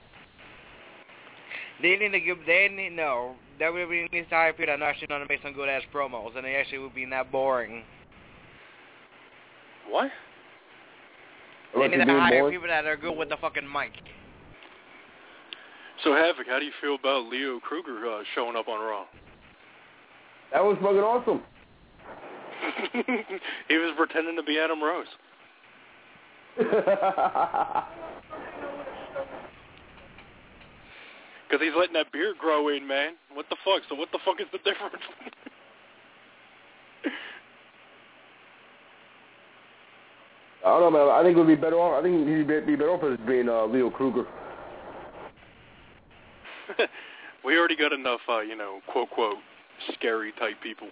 WWE needs to hire people that actually know how to make some good ass promos, and they actually would be that boring. What? They need to hire people that are good with the fucking mic. So, Havoc, how do you feel about Leo Kruger showing up on Raw? That was fucking awesome. He was pretending to be Adam Rose. Because he's letting that beard grow in, man. What the fuck? So what the fuck is the difference? I don't know, man. I think it would be better off. I think he'd be better off as being Leo Kruger. We already got enough, quote, quote, scary type people.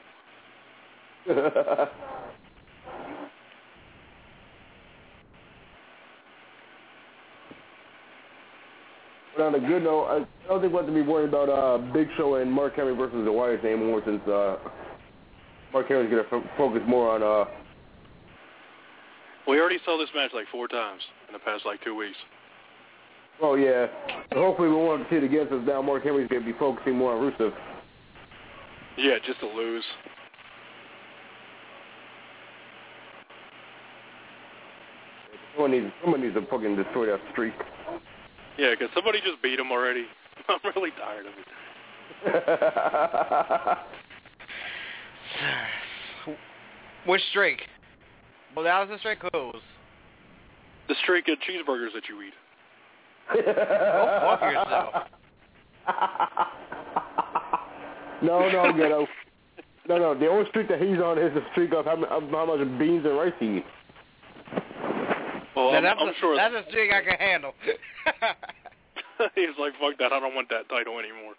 But on a good note, I don't think we have to be worried about Big Show and Mark Henry versus the Wyatts anymore, since Mark Henry's going to focus more on... We already saw this match like 4 times in the past 2 weeks. Oh, yeah. So hopefully we won't see it again, since now Mark Henry's going to be focusing more on Rusev. Yeah, just to lose. Someone needs to fucking destroy that streak. Yeah, because somebody just beat him already. I'm really tired of it. Which streak? Well, that was the streak who's? The streak of cheeseburgers that you eat. Go fuck yourself. No, Ghetto. No, the only streak that he's on is the streak of how much beans and rice he eats. Well, I'm sure that's a streak I can handle. He's like, fuck that, I don't want that title anymore.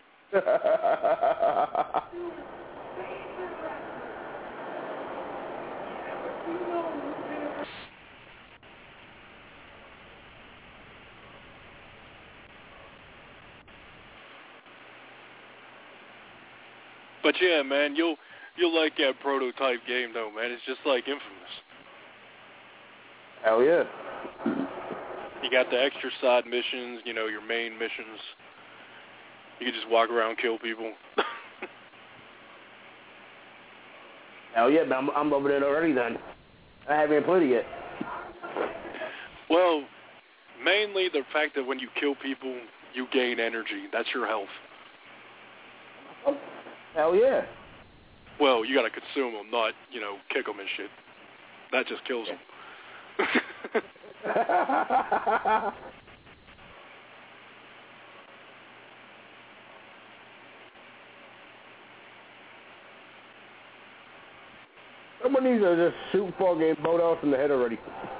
But yeah, man, you'll like that prototype game though, man. It's just like Infamous. Hell yeah. You got the extra side missions, your main missions. You can just walk around and kill people. Hell yeah, but I'm over there already then. I haven't even played it yet. Well, mainly the fact that when you kill people, you gain energy. That's your health. Oh, hell yeah. Well, you gotta consume them, not, kick them and shit. That just kills them. Someone needs to just shoot fucking Bodos in the head already.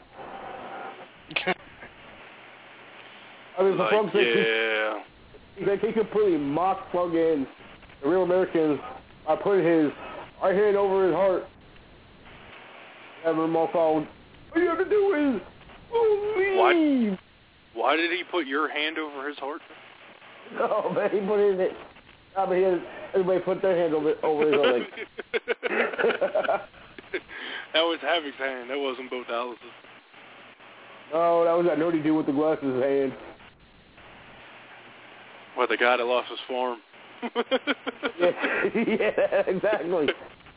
I mean, for fuck's sake, he completely mocked fucking the real Americans by putting his right hand over his heart. Having him all called, all you have to do is believe. Why did he put your hand over his heart? No, man, he put his hand. I mean, everybody put their hand over his heart. That was Havoc's hand. That wasn't Bo Dallas's. No, that was that nerdy dude with the glasses hand. What, the guy that lost his farm? yeah, exactly.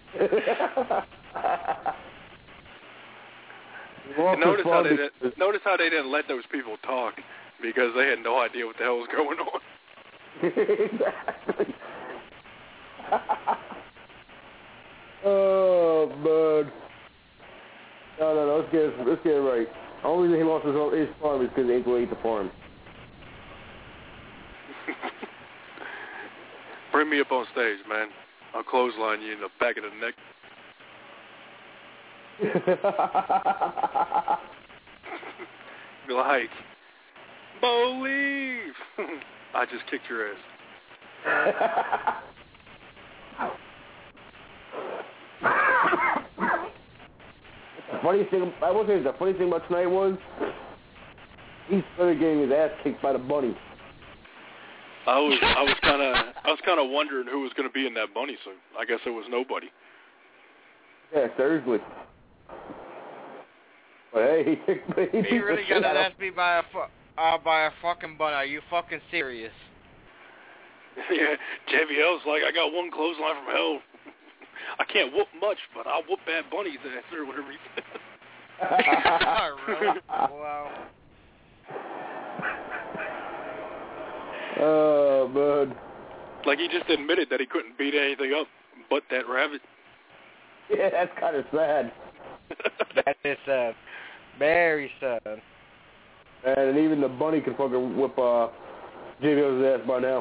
Notice how they didn't let those people talk because they had no idea what the hell was going on. Exactly. Oh man. No. Let's get it right. The only reason he lost his farm is because Angel ate the farm. Bring me up on stage, man. I'll clothesline you in the back of the neck. Be like, believe. I just kicked your ass. The funniest thing about tonight was he started getting his ass kicked by the bunny. I was kind of wondering who was going to be in that bunny suit. I guess it was nobody. Yeah, seriously. But hey, he really got his ass beat by a fucking bunny. Are you fucking serious? Yeah, JBL's like, I got one clothesline from hell. I can't whoop much, but I'll whoop that bunny's ass or whatever he said. Really? Wow. Oh, man. Like, he just admitted that he couldn't beat anything up but that rabbit. Yeah, that's kind of sad. That is sad. Very sad. And even the bunny can fucking whip JBL's ass by now.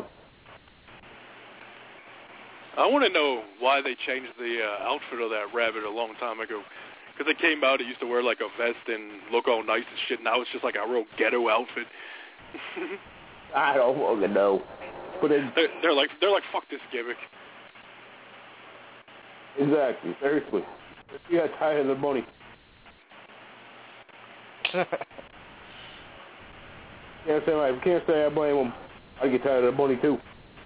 I want to know why they changed the outfit of that rabbit a long time ago. Because it came out, it used to wear like a vest and look all nice and shit. Now it's just like a real ghetto outfit. I don't fucking know. But they're like fuck this gimmick. Exactly. Seriously. You got tired of the bunny. Can't say I blame him. I get tired of the bunny too.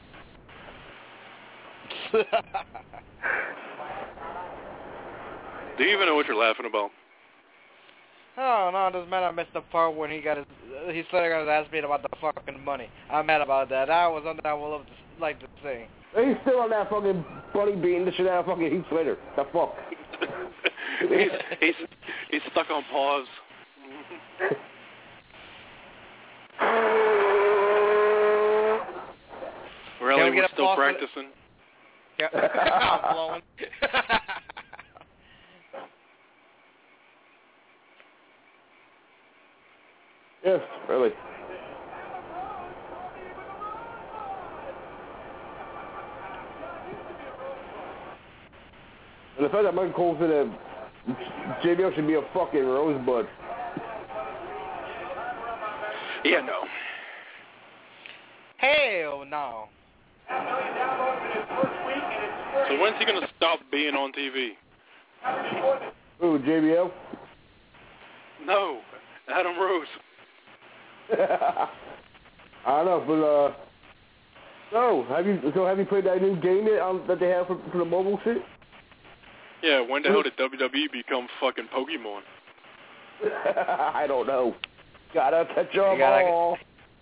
Do you even know what you're laughing about? Oh, no, it doesn't matter. I missed the part when he said he got his ass beat about the fucking money. I'm mad about that. That was something I would like to say. He's still on that fucking bunny beating the shit out of fucking Heath Slater. The fuck? he's stuck on pause. Really, we're still practicing? Yeah, I'm blowing. Yes, really. And the fact that Michael Cole said that JBL should be a fucking rosebud. Yeah, no. Hell no. So when's he going to stop being on TV? Who, JBL? No, Adam Rose. I don't know, but have you played that new game that they have for the mobile shit? Yeah, when the hell did WWE become fucking Pokemon? I don't know. Gotta catch 'em all.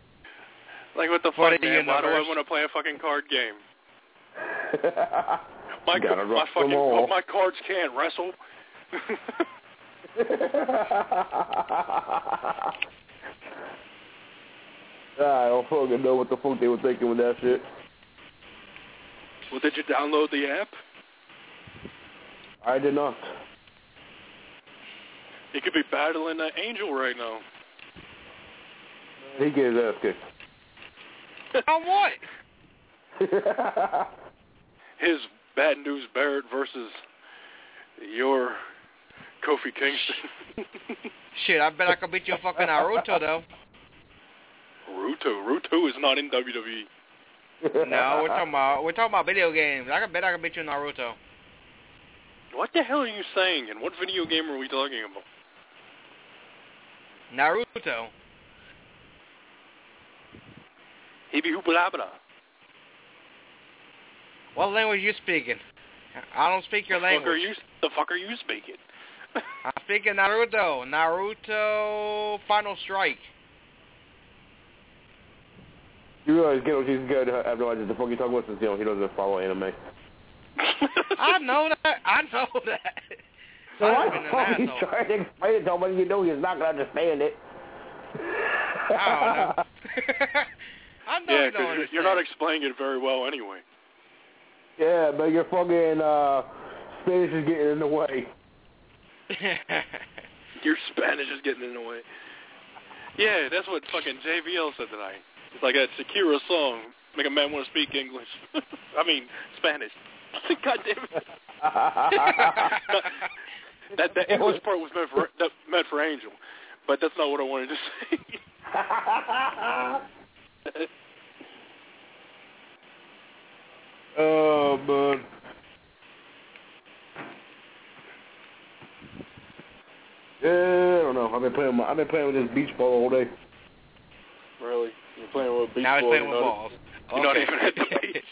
Like, what the fuck, man? Why do I want to play a fucking card game? My cards can't wrestle. I don't fucking know what the fuck they were thinking with that shit. Well, did you download the app? I did not. He could be battling that Angel right now. He gets his ass kicked. On what? His Bad News Barrett versus your Kofi Kingston. Shit, I bet I could beat you fucking Naruto, though. Naruto is not in WWE. No, we're talking about video games. I bet I could beat you Naruto. What the hell are you saying? And what video game are we talking about? Naruto. Hibi Hoopalabra. What language you speaking? I don't speak your language. The fuck are you speaking? I'm speaking Naruto. Naruto Final Strike. You realize Ghetto Cheese Guy have no idea what the fuck you're talking about since, he doesn't follow anime. I know that. So why the fuck are you trying to explain it to him when you know he's not going to understand it? I don't know. I know yeah, you don't understand. You're not explaining it very well anyway. Yeah, but your fucking Spanish is getting in the way. Your Spanish is getting in the way. Yeah, that's what fucking JVL said tonight. It's like a Shakira song, make a man want to speak English. I mean, Spanish. God damn it. that English part was meant for Angel, but that's not what I wanted to say. Oh, man. Yeah, I don't know. I've been playing with this beach ball all day. Really? You're playing with beach now ball? Now he's playing with balls. You're not even at the beach.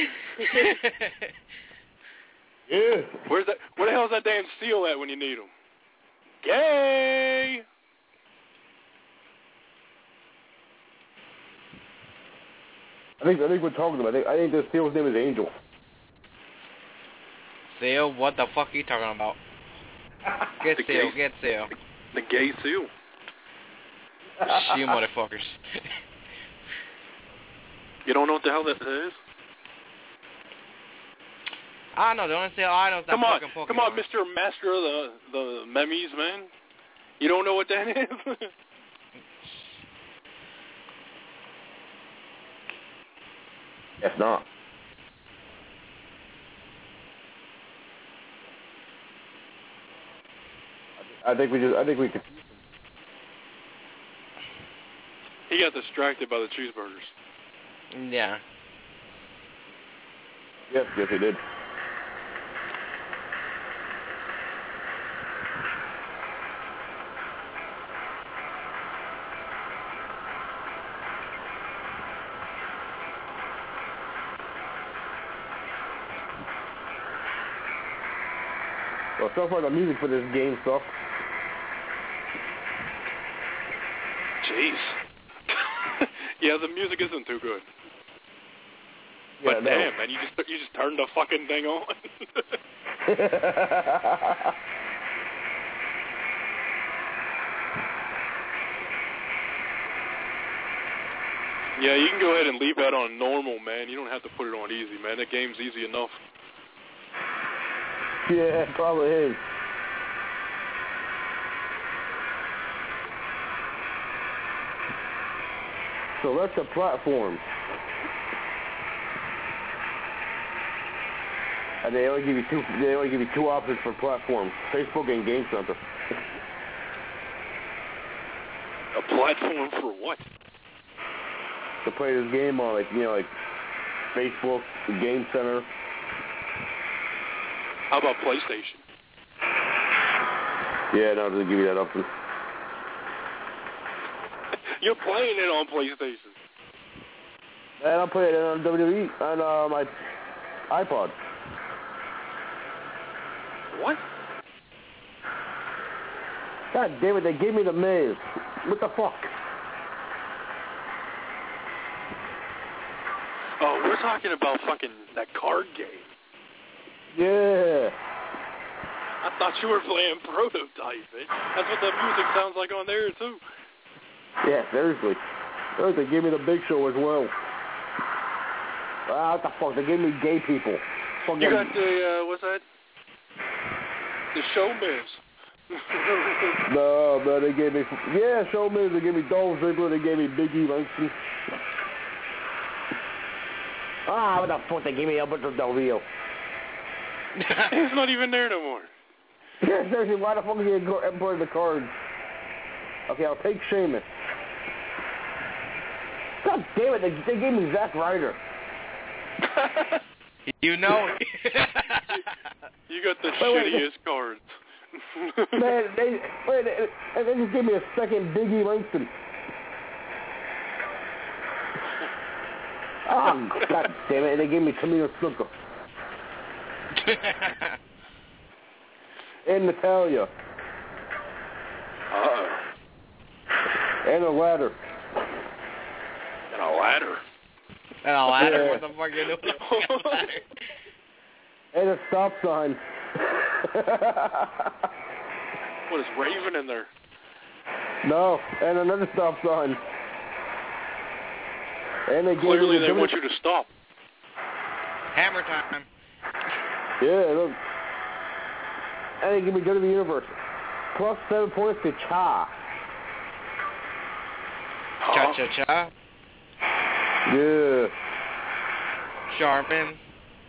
Yeah. Where the hell's that damn seal at when you need him? Gay! I think we're talking about. I think the seal's name is Angel. Seal? What the fuck are you talking about? Get seal. The gay seal. You motherfuckers. You don't know what the hell that is? I know. The only seal I know is that fucking Pokemon. Come on, Mr. Master of the memes, man. You don't know what that is? If not. I think we could. He got distracted by the cheeseburgers. Yeah. Yes, he did. Well, so far the music for this game sucks. Jeez. Yeah, the music isn't too good. Yeah, but damn, man, you just turned the fucking thing on. Yeah, you can go ahead and leave that on normal, man. You don't have to put it on easy, man. That game's easy enough. Yeah, it probably is. Select a platform. And they only give you two options for platforms: Facebook and Game Center. A platform for what? To play this game on, like Facebook, Game Center. How about PlayStation? Yeah, no, it doesn't give you that option. You're playing it on PlayStation. And I'm playing it on WWE on my iPod. What? God damn it, they gave me the Miz. What the fuck? Oh, we're talking about fucking that card game. Yeah. I thought you were playing Prototype, bitch. That's what the music sounds like on there, too. Yeah, seriously. They gave me the Big Show as well. What the fuck? They gave me gay people. Fucking... You got the, what's that? The Showbiz. No, they gave me... Yeah, Showbiz. They gave me Dolph Ziggler. They gave me Biggie Langston. What the fuck? They gave me Alberto Del Rio. He's not even there no more. Yeah, seriously, why the fuck are you putting the cards? Okay, I'll take Sheamus. God damn it, they gave me Zack Ryder. You know. You got the shittiest cards. Man, they just gave me a second Biggie Langston. Oh, God damn it, they gave me Tamina Snuka. And Natalia. Uh-oh. And a ladder. And a ladder? And a ladder? Yeah. What the fuck are you doing? And a stop sign. What, is Raven in there? No, and another stop sign. And they Clearly they want you to stop. Hammer time. Yeah, look. And they give me Good of the Universe. Plus 7 points to Cha. Cha-cha-cha. Yeah. Sharpen.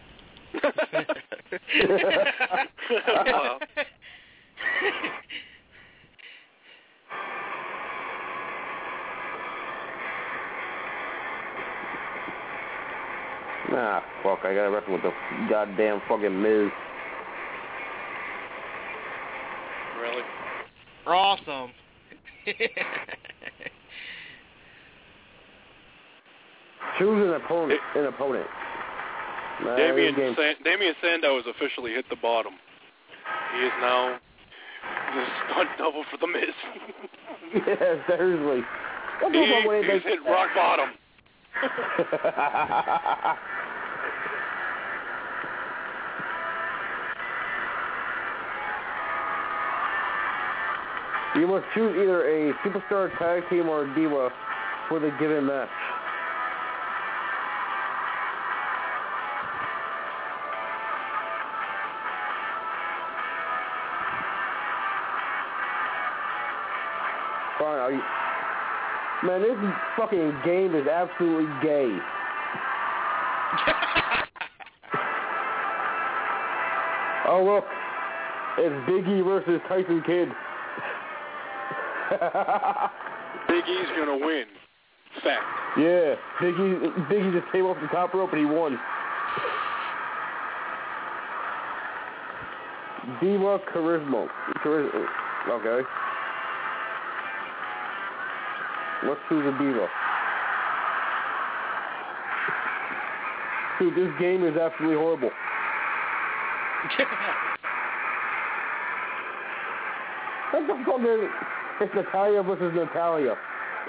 Wow. Nah, fuck, I gotta wrestle with the goddamn fucking Miz. Really? Awesome. Choose an opponent. Nah, Damian Sandow has officially hit the bottom. He is now the stunt double for the Miz. Yeah, seriously. He's hit rock bottom. You must choose either a superstar tag team or a diva for the given match. Fine, man, this fucking game is absolutely gay. Oh, look. It's Big E versus Tyson Kidd. Big E's gonna win. Fact. Yeah, Big E just came off the top rope and he won. Diva Charisma. Okay. Let's choose a diva. Dude, this game is absolutely horrible. What the fuck is it? It's Natalia versus Natalia.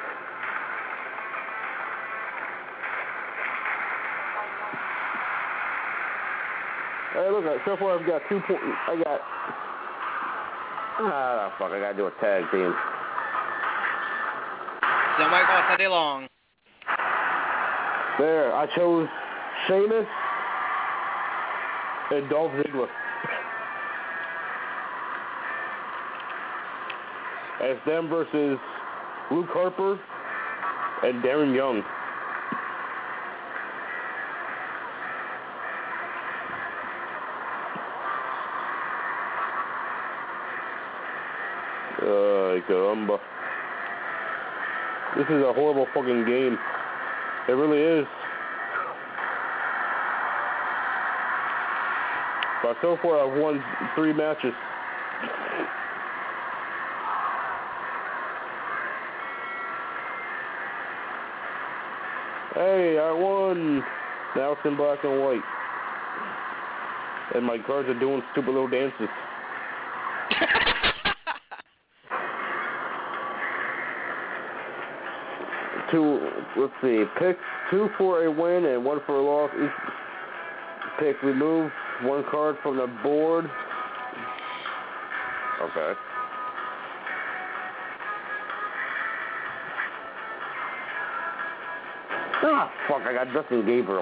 Hey, look, so far I've got 2 points. Fuck, I gotta do a tag team. Somebody call Teddy Long. There, I chose Sheamus and Dolph Ziggler. It's them versus Luke Harper and Darren Young. Caramba. This is a horrible fucking game. It really is. But so far I've won 3 matches. Hey, I won. Now it's in black and white. And my cards are doing stupid little dances. Let's see, pick 2 for a win and 1 for a loss. Each pick removed 1 card from the board. Okay. Ah, fuck, I got Justin Gabriel.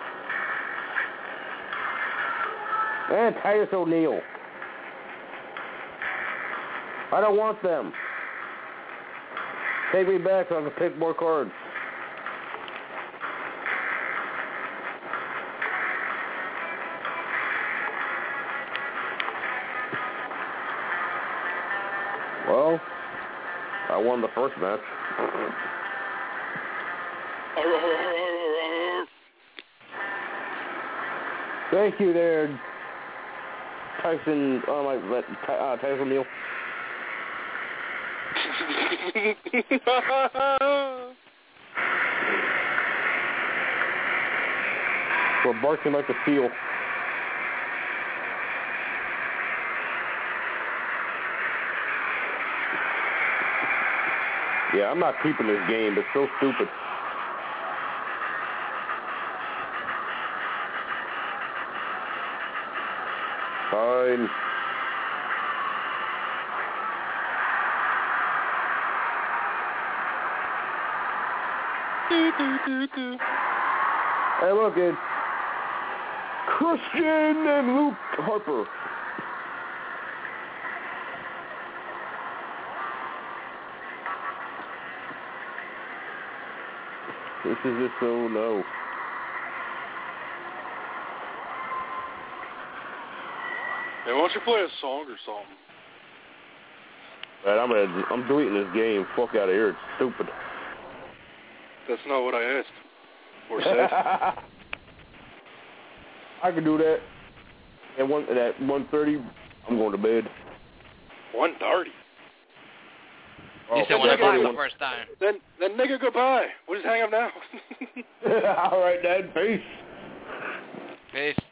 And Titus O'Neil. I don't want them. Take me back so I can pick more cards. Well, I won the first match. Thank you there, Tyson. Tyson O'Neil. We're barking like a seal. Yeah, I'm not keeping this game. It's so stupid. Fine. Hey, look, it's Christian and Luke Harper. This is just so low. Hey, why don't you play a song or something? Right, I'm deleting this game. Fuck out of here. It's stupid. That's not what I asked. Or said. I can do that. At 1:30, I'm going to bed. 1:30. You said 1:30 the first time. Then nigga, goodbye. We'll just hang up now. All right, Dad. Peace. Peace.